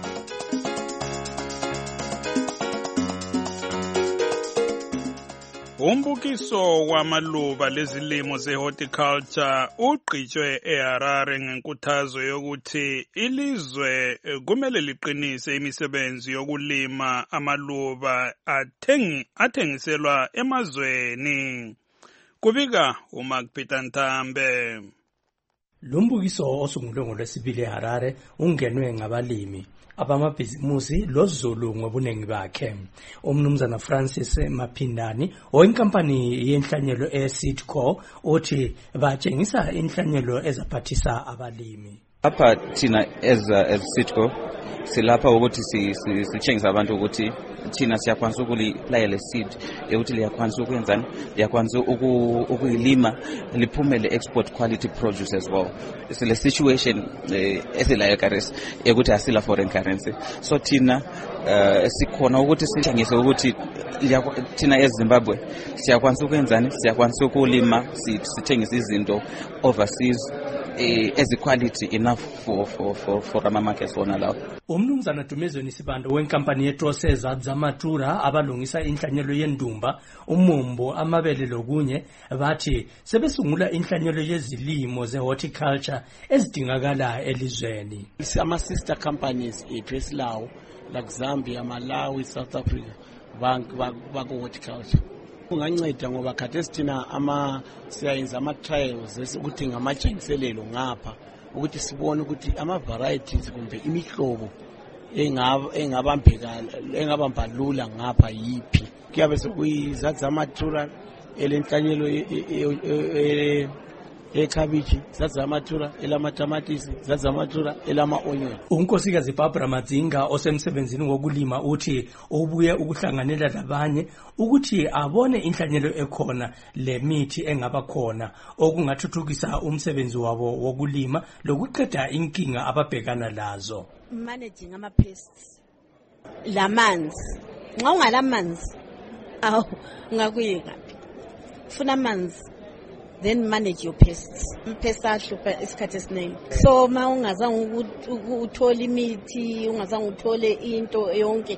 Umbukiso wamaluba lezilimo ze-horticulture ugqitshwe eHarare ngenkuthazo yokuthi ilizwe kumele liqinise imisebenzi yokulima amaluba athengi athengiselwa emazweni. Kubika uMark Peter Ntambe. Lumbukiso osungulwe ngolwesibili eHarare ungenwe ngabalimi abamabhizimusi lozulu ngobunengi bakhe. Umnumzana Francis Maphindani oyinkampani yenhlanyelo eSeedco uthi batshengisa inhlanyelo ezaphathisa abalimi. Apha thina as as Seedco silapha ukuthi sitshengisa abantu ukuthi thina siyakwanisa ukulilayela seed ukuthi liyakwanisa ukwenzani liyakwanisa ukuyilima liphumele export quality produce as well. Sile situation esilayo currency ukuthi asila foreign currency, so thina sikhona ukuthi sitshengise ukuthi thina eZimbabwe siyakwanisa ukwenzani siyakwanisa ukulima sithengisa izinto overseas as quality enough for for for for ama markets wona lawo. Umnumzana Dumezweni Sibando wenkampani yeTroseza Zamatura abalungisa inhlanyelo yendumba umumbo amabele lokunye bathi sebesungula inhlanyelo yezilimo ze-horticulture ezidingakala elizweni. Ama sister companies eTreslaw like Zambia, Malawi, South Africa bank bako horticulture unganceda ngoba khathesi thina ama siyayenza ama trials ukuthi ngamajengiselelo ngapha ukuthi sibone ukuthi ama varieties kumbe imihlobo engaba engabambeka engabamba lula ngapha yipi kuyabe sekuyizaza matura elenhlanyelo ekhabichi zazamathura elamatamatisi zazamathura elama-onion. Unkosikazi Barbara Madzinga osemsebenzini wokulima uthi ubuye ukuhlanganela labanye ukuthi abone inhlanyelo ekhona le mithi engaba khona okungathuthukisa umsebenzi wabo wokulima lokuqeda inkinga ababhekana lazo. Managing ama pests lamanzi nxa ungalamanzi awu ngakuyeka funa amanzi then manage your pests. Pests ahlupha isikhathi esiningi. So ma ungazange uthola imithi, ungazange uthole into yonke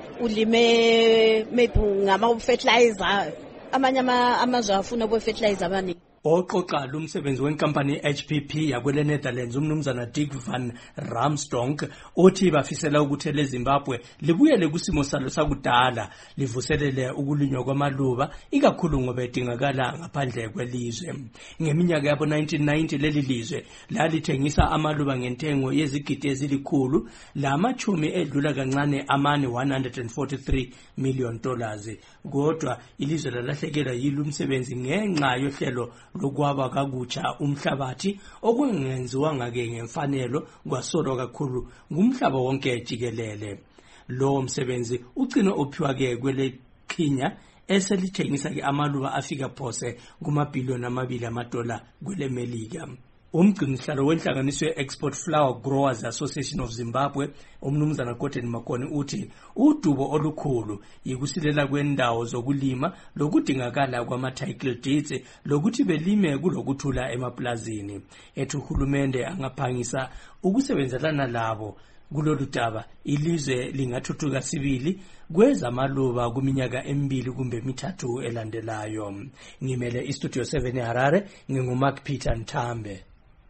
ulime maybe ngama fertilizer amanye amazwe afuna bo fertilizer abaningi. Oqoqa lumsebenzi wenkampani H P P yakwele Netherlands umnumzana Dick van Ramstonk uthi bafisela ukuthi leZimbabwe libuyele kusimo salo sakudala livuselele ukulinywa kwamaluba ikakhulu ngoba edingakala ngaphandle kwelizwe. Ngeminyaka yabo nineteen ninety leli lizwe lalithengisa amaluba ngentengo yezigidi ezilikhulu lamachumi edlula kancane amane one hundred forty-three million dollars. Kodwa ilizwe lalahlekela yilumsebenzi ngenxa yohlelo lokwaba kakutsha umhlabathi okungenziwa ngake ngemfanelo kwasolwa kakhulu ngumhlaba wonke jikelele. Lo msebenzi ugcina uphiwa ke kwele Kenya eselithengisa ke amaluba afika phose kumabhiliyoni amabili amadola kwele Melika. Umgcinisihlalo wenhlanganiso ye-Export Flower Growers Association of Zimbabwe umnumzana Gordon Makoni uthi udubo olukhulu yikusilela kwendawo zokulima lokudingakala kwama-title deeds lokuthi belime kulokuthula emaplazini. Ethi uhulumende angaphangisa ukusebenzelana labo kulolu daba ilizwe lingathuthuka sibili kwezamaluba kuminyaka emibili kumbe mithathu elandelayo. Ngimele iStudio seven eHarare nginguMark Peter Ntambe.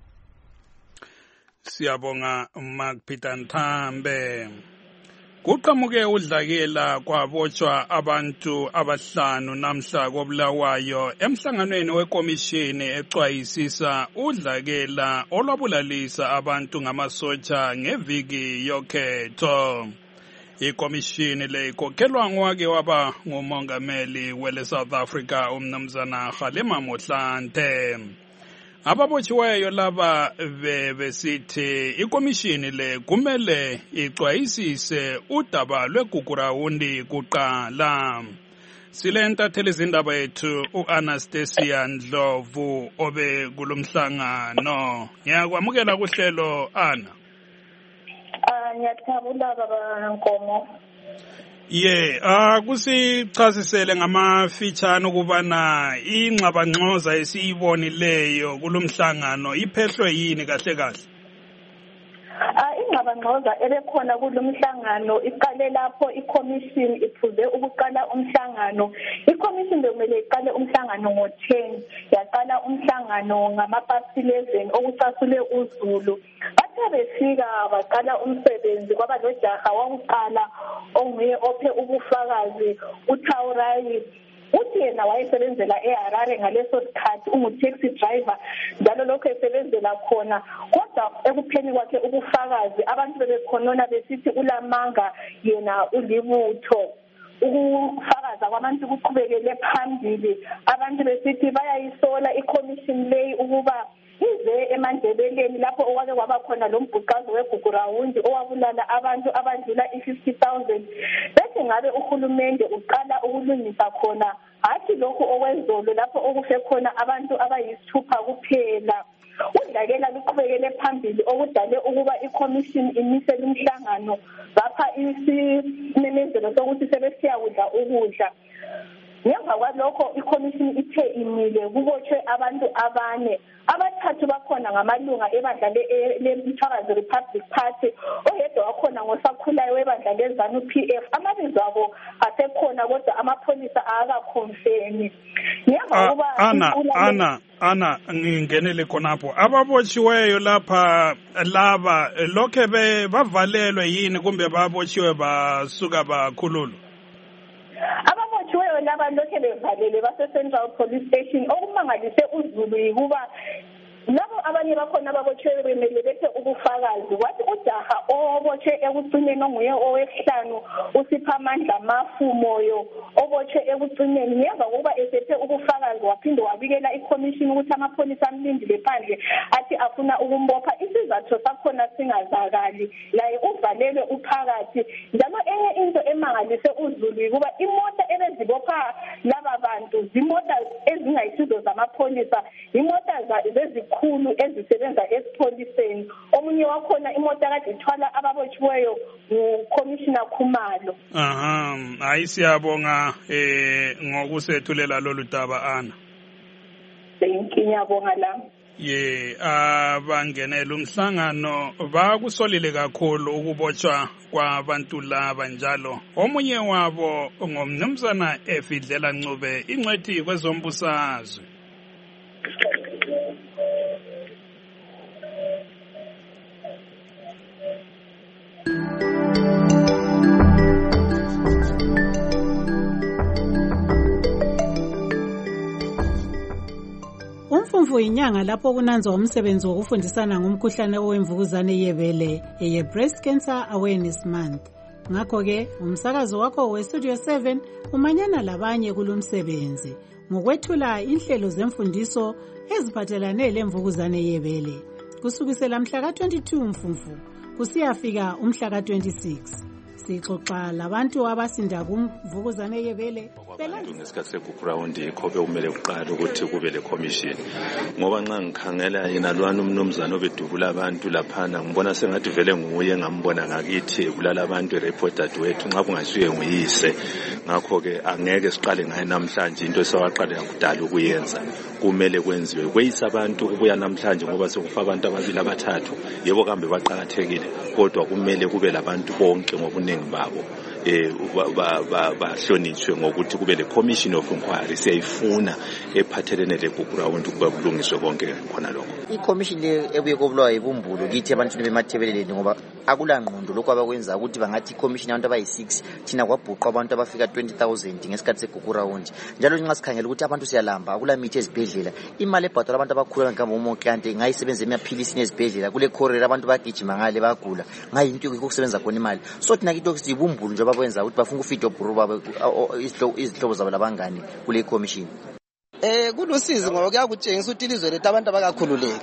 Siyabonga Mark Peter Ntambe. Kuqhamuke udlakela kwabotshwa abantu abahlanu namhla koBulawayo emhlanganweni wekomishini ecwayisisa udlakela olwabulalisa abantu ngamasotsha ngeviki yokhetho. Ikomishini le ikhokhelwa ngwake waba ngumongameli wele South Africa umnumzana Kgalema Motlanthe. Ababotshiweyo laba besithi ikomishini le kumele icwayisise udaba lwegugurawundi kuqala. Sile ntatheli izindaba yethu uAnastasia Ndlovu obe kulomhlangano. Ngiyakwamukela kuhlelo Ana. Ah ngiyathabula baba Nkomo. Ye, ah kusichasisele ngamafitshana ukubana ingxabangxoza esiyibonileyo kulomhlangano iphehlwe yini kahle kahle. Ah ingxabangxoza ebekhona kulomhlangano iqale lapho iCommission iphuze ukuqala umhlangano. iCommission bekumele iqale umhlangano ngo ten, yaqala umhlangano ngama-past eleven okucasule uZulu. Bathe befika baqala umsebenzi kwaba lojaha wokuqala onguye ophe ubufakazi uTaurayi. Uthi yena wayesebenzela eHarare ngaleso sikhathi ungu-taxi driver njalo lokho esebenzela khona, kodwa ekupheni kwakhe ubufakazi abantu bebekhonona besithi ulamanga yena ulibutho. Ukufakaza kwabantu kuqhubekele phambili, abantu besithi bayayisola iCommission leyi ukuba ize emandebeleni lapho okwake kwaba khona lo mbhuqazo weGugurawundi owabulala abantu abadlula i-fifty thousand. Bethi ngabe uhulumende uqala ukulungisa khona, hathi lokhu okwezolo lapho okufe khona abantu abayisithupha kuphela. Udlakela luqhubekele phambili okudale ukuba iCommission imisele umhlangano bapha isimemezelo sokuthi sebesiya kudla ukudla. Ngemva kwalokho iCommission ithe imile kubotshwe abantu abane, abathathu bakhona ngamalunga ebandla leMthakazi Republic Party, oyedwa wakhona ngosakhulayo webandla leZANU P F. Amabizo abo asekhona kodwa amapholisa akakonfirm. Ngemva kuba Ana ana ana ngingenele khonapho ababotshiweyo lapha laba lokhe bevalelwe yini kumbe babotshiwe basuka bakhululwa? Ababotshiweyo laba lokhe bevalele base Central Police Station. Okumangalise uZulu yikuba labo abanye bakhona ababotshiweyo bemele bethe ubufakazi. Wathi ujaha obotshwe ekucineni onguye owesihlanu uSiphamandla Mafumoyo obotshwe ekucineni ngemva kokuba esethe ubufakazi waphinde wabikela iCommission ukuthi amapholisa amlindile phandle athi afuna ukumbopha. Isizathu sakhona singazakali, laye uvalelwe uphakathi. Njalo enye into emangalise uZulu yikuba imota ebezibopha laba bantu zimota ezingayisizo zamapholisa, imota zezikhulu ezisebenza esipholiseni. Omunye wakhona imota kade ithwala ababotshiweyo uCommissioner Khumalo. Aha, hayi siyabonga eh ngokusethulela lolu daba Ana. Thank you, ngiyabonga la. Ye, abangenela umhlangano bakusolile kakhulu ukubotshwa kwabantu laba njalo. Omunye wabo ngomnumzana Efidlela Ncube, ingcwethi kwezombusazwe. Umfumfu inyanga lapho kunanzwa umsebenzi wokufundisana ngomkhuhlane owemvukuzane yebele eye Breast Cancer Awareness Month. Ngakho ke umsakazo wakho we Studio seven umanyana labanye kulomsebenzi ngokwethula inhlelo zemfundiso eziphathelane lemvukuzane yebele kusukisela mhla ka twenty-two Mfumfu kusiyafika umhla ka twenty-six. Sixoxa labantu abasinda kumvukuzane yebele ngesikhathi segugurawundi yikho bekumele kuqala ukuthi kube le commission, ngoba nxa ngikhangela yena lwana umnumzana obedubula abantu laphana ngibona sengathi vele nguye ngambona ngakithi ebulala abantu report dadewethu nxa kungasuye nguyise. Ngakho ke angeke siqale ngaye namhlanje into esawaqala yakudala ukuyenza, kumele kwenziwe kweyisa abantu kubuya namhlanje ngoba sekufa abantu ababili abathathu. Yebo kambe baqhakathekile kodwa kumele kube labantu bonke ngobuningi babo eh bahlonishwe ngokuthi kube le commission of inquiry siyayifuna ephathelene leGugurawundi kuba kulungiswe konke khona lokho. I-commission le ebuye kobulawa ibumbulo kithi abantu bemathebeleleni ngoba akulangqondo lokho abakwenza ukuthi bangathi i-commission abantu abayi-six thina kwabhuqwa abantu abafika twenty thousand ngesikhathi segugurawundi. Njalo nxa sikhangela ukuthi abantu siyalamba akulamithi ezibhedlela, imali ebhadala abantu abakhula ngikamba umonke kanti ngayisebenza emaphilisini ezibhedlela kule corridor abantu bagijima ngale bagula ngayinto yokusebenza khona imali. So thina kithi okuthi ibumbulo nje abakwenza ukuthi bafuna ukufida obhuruba izihlobo zabo labangani kule commission. Eh kulusizi ngoba kuyakutshengisa ukuthi ilizwe lethu abantu abakakhululeki.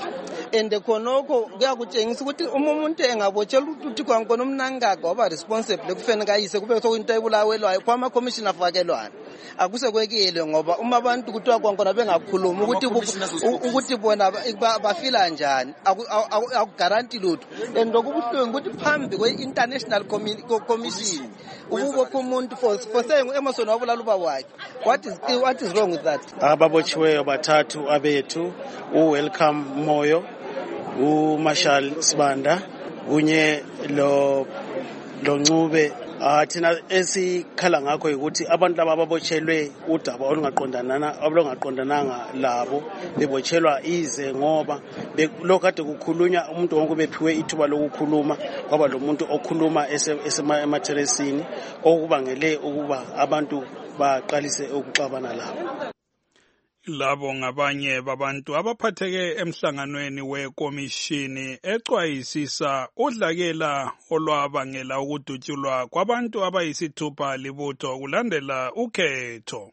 and khonokho kuyakutshengisa ukuthi uma umuntu engabotshela ukuthi kwankona umnangaka waba responsible kufanele kayise kube sokunto ebulawelwayo kwama commissioner fakelwana akusekwekile ngoba uma abantu kuthiwa kwankona bengakhuluma ukuthi ukuthi bona bafila njani akugaranti lutho and lokubuhlungu ukuthi phambi kwe-international commission ukubopha umuntu for saying Emerson wabulala uba wakhe. What is what is wrong with that? Ababotshiweyo bathathu abethu u-Welcome Moyo, u-Marshall Sibanda kunye lo lo Ncube. Ah thina esikhala ngakho ukuthi abantu laba ababotshelwe udaba olungaqondanana olungaqondananga labo bebotshelwa ize ngoba lokade kukhulunywa umuntu wonke bephiwe ithuba lokukhuluma kwaba lo muntu okhuluma ematheresini okubangele ukuba abantu baqalise ukuxabana labo. Labo ngabanye babantu abaphatheke emhlanganweni wekomishini ecwayisisa udlakela olwabangela ukudutshulwa kwabantu abayisithupha libutho kulandela ukhetho.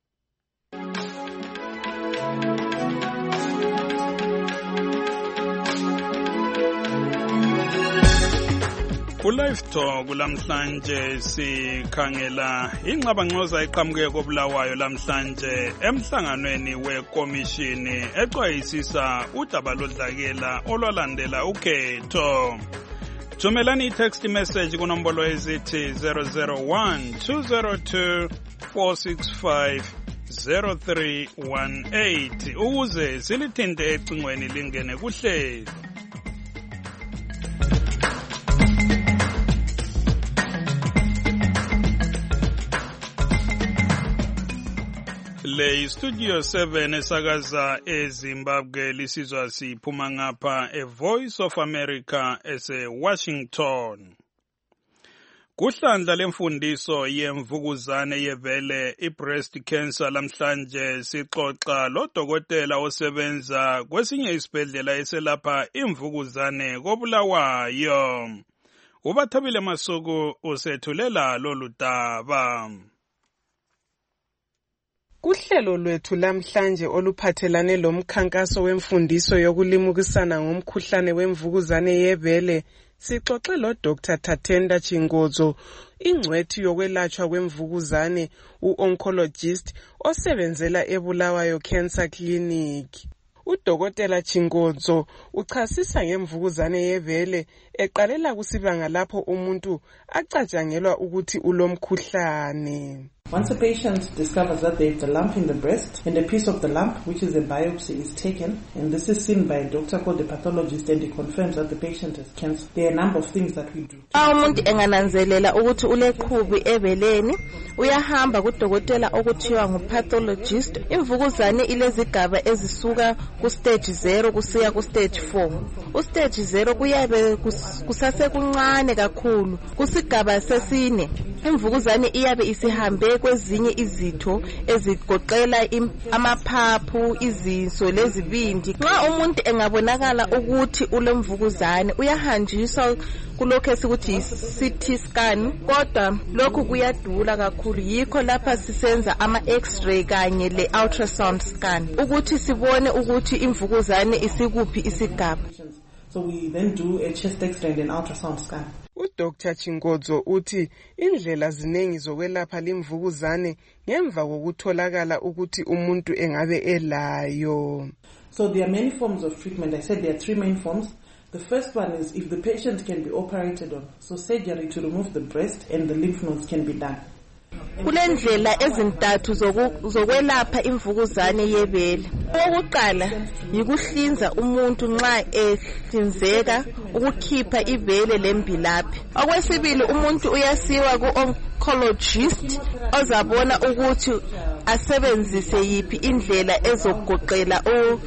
Ku-Live Talk lamhlanje sikhangela ingxabangxoza eqhamuke koBulawayo lamhlanje emhlanganweni wekomishini ecwayisisa udaba lodlakela olwalandela ukhetho. Thumelani i-text message kunombolo ezithi zero zero one two zero two four six five zero three one eight ukuze silithinte ecingweni lingene kuhlelo. Le Studio seven esakaza eZimbabwe lisizwa siphuma ngapha e Voice of America ese Washington. Kuhlandla lemfundiso yemvukuzane yevele i-breast cancer lamhlanje sixoxa lo dokotela osebenza kwesinye isibhedlela eselapha imvukuzane koBulawayo. Ubathabile Masuku usethulela lolu daba. Kuhlelo lwethu lamhlanje oluphathelane lomkhankaso wemfundiso yokulimukisana ngomkhuhlane wemvukuzane yebele sixoxe lo Doctor Tatenda Chingodzo, ingcwethi yokwelatshwa kwemvukuzane, u-oncologist osebenzela eBulawayo Cancer Clinic. Udokotela Chingodzo uchasisa ngemvukuzane yebele eqalela kusibanga lapho umuntu acatshangelwa ukuthi ulomkhuhlane. Once a patient discovers that there is a lump in the breast, and a piece of the lump, which is a biopsy, is taken, and this is seen by a doctor called a pathologist, and he confirms that the patient has cancer, there are a number of things that we do. Umuntu engananzelela ukuthi uleqhubi ebeleni, uyahamba kudokotela okuthiwa ngupathologist. Imvukuzane ilezigaba ezisuka ku stage zero kusiya ku stage four. U stage zero kuyabe kusase kuncane kakhulu. Kusigaba sesine, imvukuzane iyabe isihambe kwezinye izitho ezigoqela amaphaphu, izinso lezibindi. Nxa umuntu engabonakala ukuthi ulemvukuzane uyahanjiswa kulokho esikuthi C T scan, kodwa lokhu kuyadula kakhulu, yikho lapha sisenza ama x-ray kanye le ultrasound scan ukuthi sibone ukuthi imvukuzane isikuphi isigaba. So we then do a chest x-ray and an ultrasound scan. UDoctor Chingodzo uthi indlela ziningi zokwelapha limvukuzane ngemva kokutholakala ukuthi umuntu engabe elayo. So there are many forms of treatment. I said there are three main forms. The first one is if the patient can be operated on, so surgery to remove the breast and the lymph nodes can be done. Kulendlela ezintathu zokwelapha imvukuzane yebele. Okokuqala yikuhlinza umuntu nxa ehlinzeka ukukhipha ibele lembilaphi. Okwesibili umuntu uyasiwa ku-oncologist ozabona ukuthi asebenzise yipi indlela ezogoqela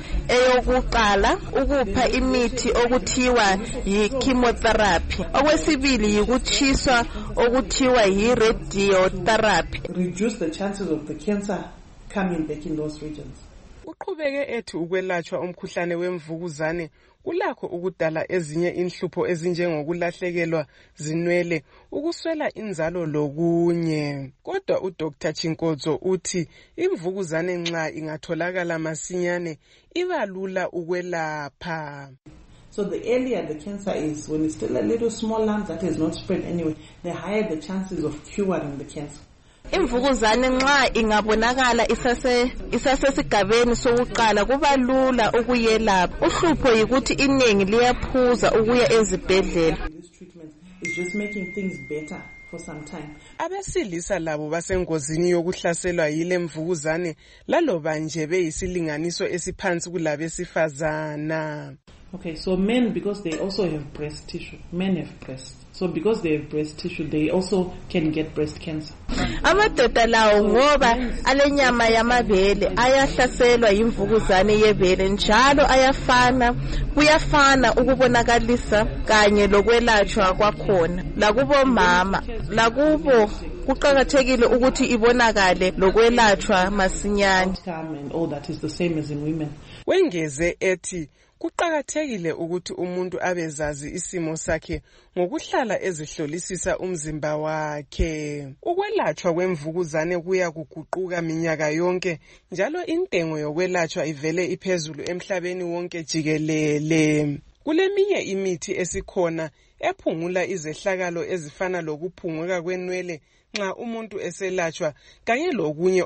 eyokuqala ukupha imithi okuthiwa yi-chemotherapy. Okwesibili yikutshiswa okuthiwa yi-radiotherapy. Reduce the chances of the cancer coming back in those regions. Uqhubeke ethi ukwelatshwa umkhuhlane wemvukuzane kulakho ukudala ezinye inhlupho ezinjengokulahlekelwa zinwele, ukuswela inzalo lokunye. Kodwa uDoctor Chinkodzo uthi imvukuzane nxa ingatholakala masinyane iba lula ukwelapha. So the earlier the cancer is, when it's still a little small lump that is not spread anyway, the higher the chances of curing the cancer. Imvukuzane nxa ingabonakala isase isasesigabeni sokuqala kuba lula ukuyelapha. Uhlupho yikuthi iningi liyaphuza ukuya ezibhedlela. It's just making things better for some time. Abesilisa labo basengozini yokuhlaselwa yile mvukuzane laloba nje beyisilinganiso esiphansi kulabesifazana. Okay, so men, because they also have breast tissue, men have breasts. So because they have breast tissue, they also can get breast cancer. Amadoda lawo ngoba alenyama yamabele ayahlaselwa yimvukuzane yebele njalo ayafana kuyafana ukubonakalisa kanye lokwelatshwa kwakhona. Lakubo mama, lakubo kuqakathekile ukuthi ibonakale lokwelatshwa masinyane. And all that is the same as in women. Wengeze ethi kuqakathekile ukuthi umuntu abezazi isimo sakhe ngokuhlala ezihlolisisa umzimba wakhe. Ukwelatshwa kwemvukuzane kuya kuguquka minyaka yonke njalo intengo yokwelatshwa ivele iphezulu emhlabeni wonke jikelele. Kuleminye imithi esikhona ephungula izehlakalo ezifana lokuphunguka kwenwele nxa umuntu eselatshwa kanye lokunye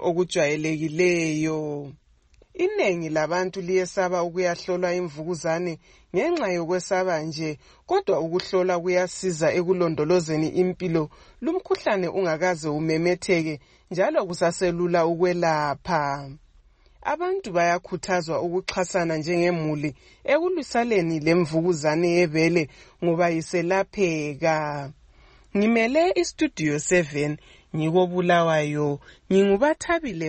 okujwayelekileyo. Inengi labantu liyesaba ukuyahlolwa imvukuzane ngenxa yokwesaba nje, kodwa ukuhlola kuyasiza ekulondolozeni impilo lumkhuhlane ungakaze umemetheke njalo kusaselula ukwelapha. Abantu bayakhuthazwa ukuxhasana njengemuli ekulwisaneni lemvukuzane yebele ngoba iselapheka. Ngimele iStudio seven ngikobulawayo, ngingubathabile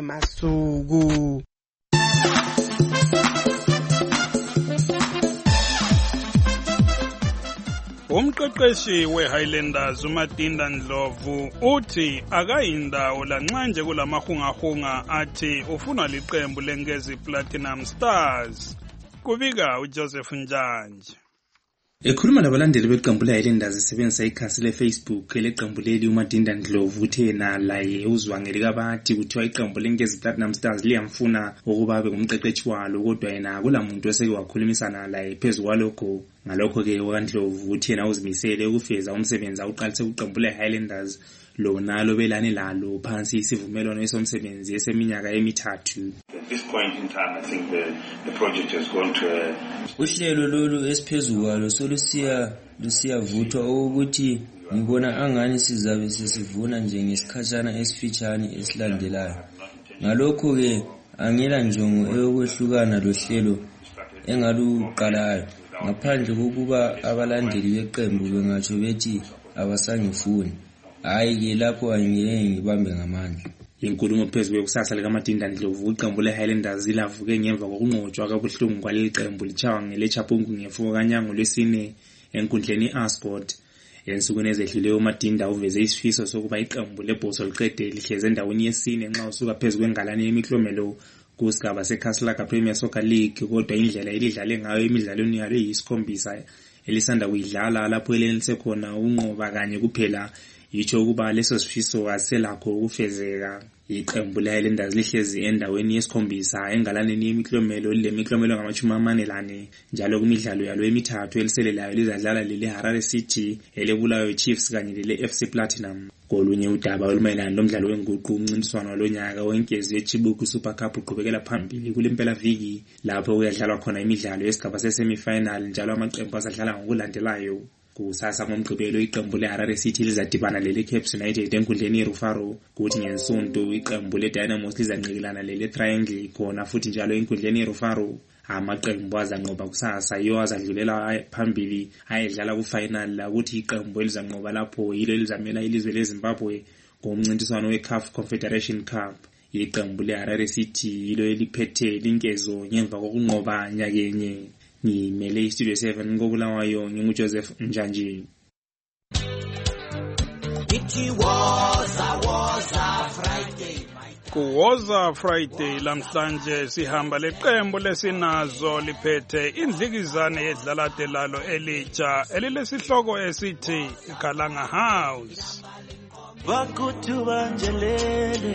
Masuku. Umqeqeshi weHighlanders uMadinda Ndlovu uthi akayindawo lanxa nje kulamahungahunga athi ufuna liqembu lengezi Platinum Stars. Kubika uJoseph Njanje. Ekhuluma labalandeli beqembu leHighlanders isebenzisa ikhasi leFacebook leqembu leli uMadinda Ndlovu uthe yena laye uzwangeli kabathi kuthiwa iqembu lengezi Platinum Stars liyamfuna ukuba abe ngumqeqeshi walo, kodwa yena akulamuntu oseke wakhulumisana laye phezu kwalokho. Ngalokho ke uNdlovu uthi yena uzimisele ukufeza umsebenzi awuqalise kuqembu leHighlanders lona lobelane lalo phansi isivumelwano esomsebenzi eseminyaka emithathu. At this point in time, I think the, the project has gone to a... Uhlelo lolu esiphezulu kwalo solusiya lusiyavuthwa ukuthi ngibona angani sizabe sesivuna nje ngesikhashana esifitshane esilandelayo. Ngalokho ke angela njongo eyokwehlukana lohlelo engaluqalayo, ngaphandle kokuba abalandeli beqembu bengatsho bethi abasangifuni. Hayi ke lapho angiyeke ngibambe ngamandla. Inkulumo phezu kwekusasa likaMadinda Ndlovu iqembu leHighlanders lilavuke ngemva kokunqotshwa kabuhlungu kwaleli qembu lichawa ngeleChapungu ngefo kanyango lwesine enkundleni iAscot. Ensukwini ezedluleyo uMadinda uveze isifiso sokuba iqembu lebhoso liqede lihleze endaweni yesine nxa usuka phezu kwengalane yemiklomelo kusigaba seKaslaka Premier Soccer League, kodwa indlela elidlale ngayo emidlalweni yalo yisikhombisa elisanda kuyidlala lapho elenelise khona ukunqoba kanye kuphela. Yitsho ukuba leso sifiso aselakho ukufezeka. Iqembu leHighlanders lihlezi endaweni yesikhombisa engalaneni yemiklomelo lemiklomelo ngamachumi amane lane njalo kumidlalo yalo emithathu eliselelayo lizadlala lele Harare City, elebulawayo Chiefs kanye lele F C Platinum. Kolunye udaba olumayelana lomdlalo wenguqu umncintiswano lonyaka wenkezi yeChibuku Super Cup uqhubekela phambili kulempela viki lapho kuyadlalwa khona imidlalo yesigaba sesemifinal njalo amaqembu azadlala ngokulandelayo. Kusasa ngomgqibelo iqembu leHarare City lizadibana lele Cape United enkundleni yeRufaro, kuthi ngesonto iqembu leDynamos lizanqikilana lele Triangle khona futhi njalo enkundleni yeRufaro. Amaqembu azanqoba kusasa yiwo azadlulela phambili ayedlala kufinal, ukuthi iqembu elizanqoba lapho yilo elizamela ilizwe leZimbabwe ngomncintiswano weCAF Confederation Cup. Iqembu leHarare City yilo eliphethe linkezo ngemva kokunqoba nyakenye. Ngimele iStudio seven ngobulawayo nginguJoseph Njanje. It was a was a Friday. Kuwoza Friday lamhlanje sihamba leqembu lesinazo liphethe indlikizane yedlalade lalo elitsha elilesihloko esithi Kalanga House. Bakutu banjelele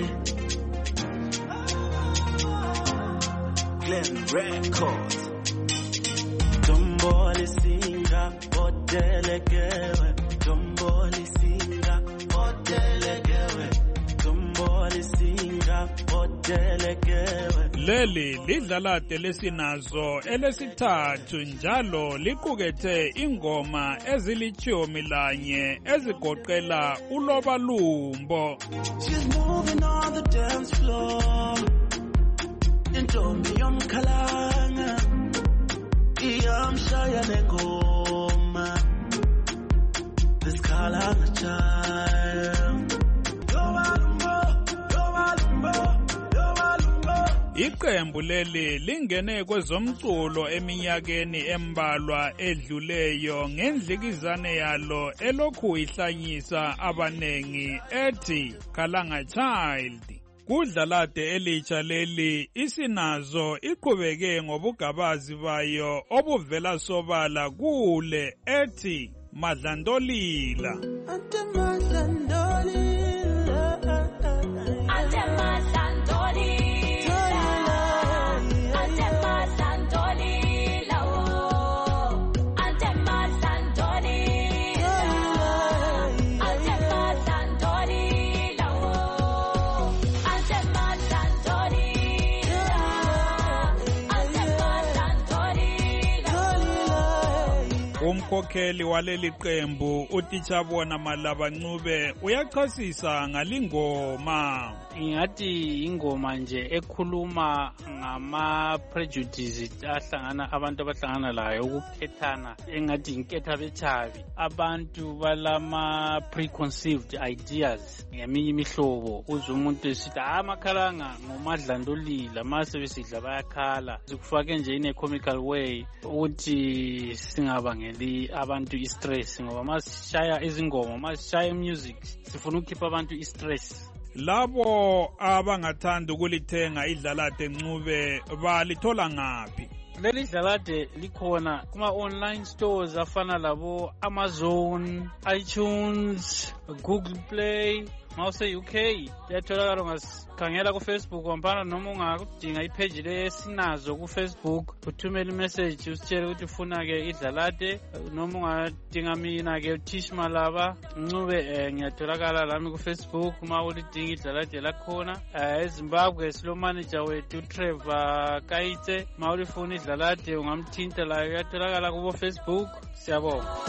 Glen Records Domboli singa Odelegewe Domboli singa Odelegewe Domboli singa Odelegewe Leli lidlalade lesinazo elesithathu njalo liqukethe ingoma ezilitshumi lanye ezigoqela ulobalumbo. She's moving on the dance floor Intombi yomkhalanga iyamshaya nengoma This Kalanga child Iqembu leli lingene kwezomculo eminyakeni embalwa edluleyo ngendlikizane yalo elokhu ihlanyisa abanengi ethi Kalanga Child. Kudlalade elitsha leli isinazo iqhubeke ngobugabazi bayo obuvela sobala kule ethi Madlandolila. Ante Madlandolila Ante Madlandolila Umkhokheli waleli qembu uTichabona Malaba Ncube uyachasisa ngalingoma. Ingathi ingoma nje ekhuluma ngama prejudices ahlangana abantu abahlangana layo ukukhethana engathi inketha bechabi abantu balama preconceived ideas ngeminye imihlobo uzwe umuntu esithi amakhalanga ngomadlandolila mase besidla bayakhala zikufake nje in a comical way ukuthi singabangeli abantu istress ngoba masishaya izingoma masishaya music sifuna ukukhipha abantu istress. Labo abangathanda ukulithenga idlalade Ncube balithola ngaphi? Leli dlalade likhona kuma online stores afana labo Amazon, iTunes, Google Play, mawuse U K. Yatholakala ngasikhangela ku Facebook wampana noma ungakudinga ipage lesinazo ku Facebook uthumela imessage usitshele ukuthi ufuna ke idlalade noma ungadinga mina ke Tish Malaba Ncube eh, ngiyatholakala lami ku Facebook uma ulidinga idlalade lakhona eh, eZimbabwe silo manager wethu Trevor Kaitse ma ulifuna idlalade ungamthinta la yatholakala ku Facebook. Siyabonga.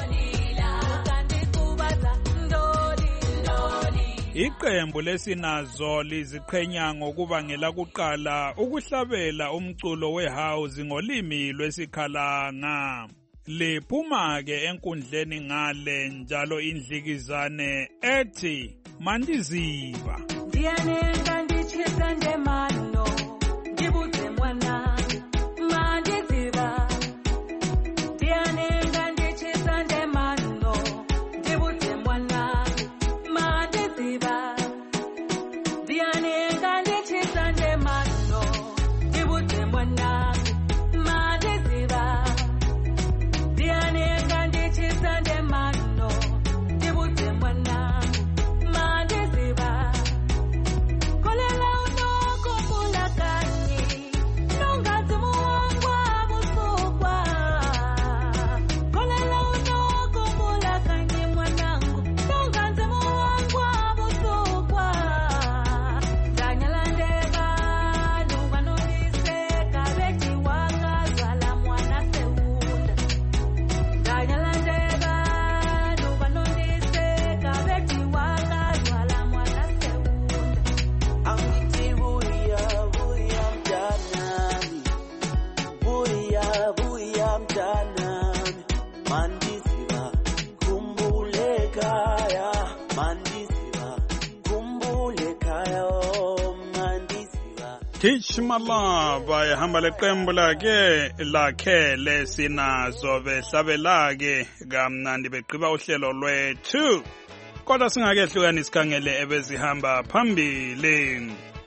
Iqembu lesinazo liziqhenya ngokuba ngelakuqala ukuhlabela umculo wehouse ngolimi lwesikhalanga. Liphuma ke enkundleni ngale njalo indlikizane ethi Mandiziba. Ndiyanenga ndicheza ndemano ndibuze mwana Mandiziba. Ndiyanenga ndicheza ndemano ndibuze mwana Mandiziba. Ndiyanenga ndicheza ndemano ndibuze mwana Mandiziba. Ndiyanenga ndicheza ndemano ndibuze mwana Mandiziba. Kolela unoko mulakani nongazi muwangwa busukwa. Kolela unoko mulakani mwanangu nongazi muwangwa busukwa. Danyalandeba nuba nondiseka beti wakazala mwana seunda. Danyalandeba nuba nondiseka beti wakazala mwana seunda. Angithi buya buya mntanami buya buya mntanami Mandiziba kumbule ekhaya Mandiziba kumbule ekhaya oh, Mandiziba. Tish Malaba ehamba leqembu lakhe lakhe lesinazo behlabela ke kamnandi begqiba uhlelo lwethu. Kodwa singakehlukanisa isikhangele ebezihamba phambili.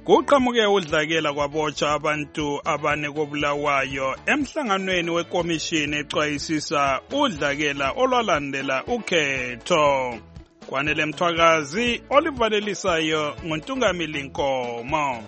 Kuqhamuke udlakela kwabotsha abantu abane kobulawayo emhlanganweni wekomishini exwayisisa udlakela olwalandela ukhetho. Kwanele Mthwakazi olivalelisayo ngoNtungamili Nkomo.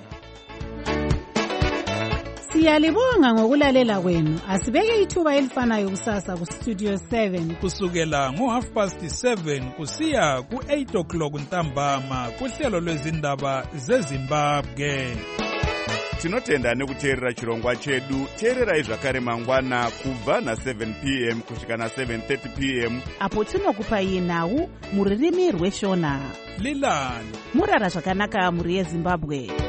Siyalibonga ngokulalela kwenu. Asibeke ithuba elifanayo kusasa ku Studio seven kusukela ngo half past seven kusiya ku eight o'clock ntambama kuhlelo lwezindaba zeZimbabwe. Tinotenda nekuteerera chirongwa chedu. Teererai zvakare mangwana kubva na seven p m kusvika na seven thirty p m apo tinokupai nhau muririmi rweshona. Lilani murara zvakanaka muri yeZimbabwe.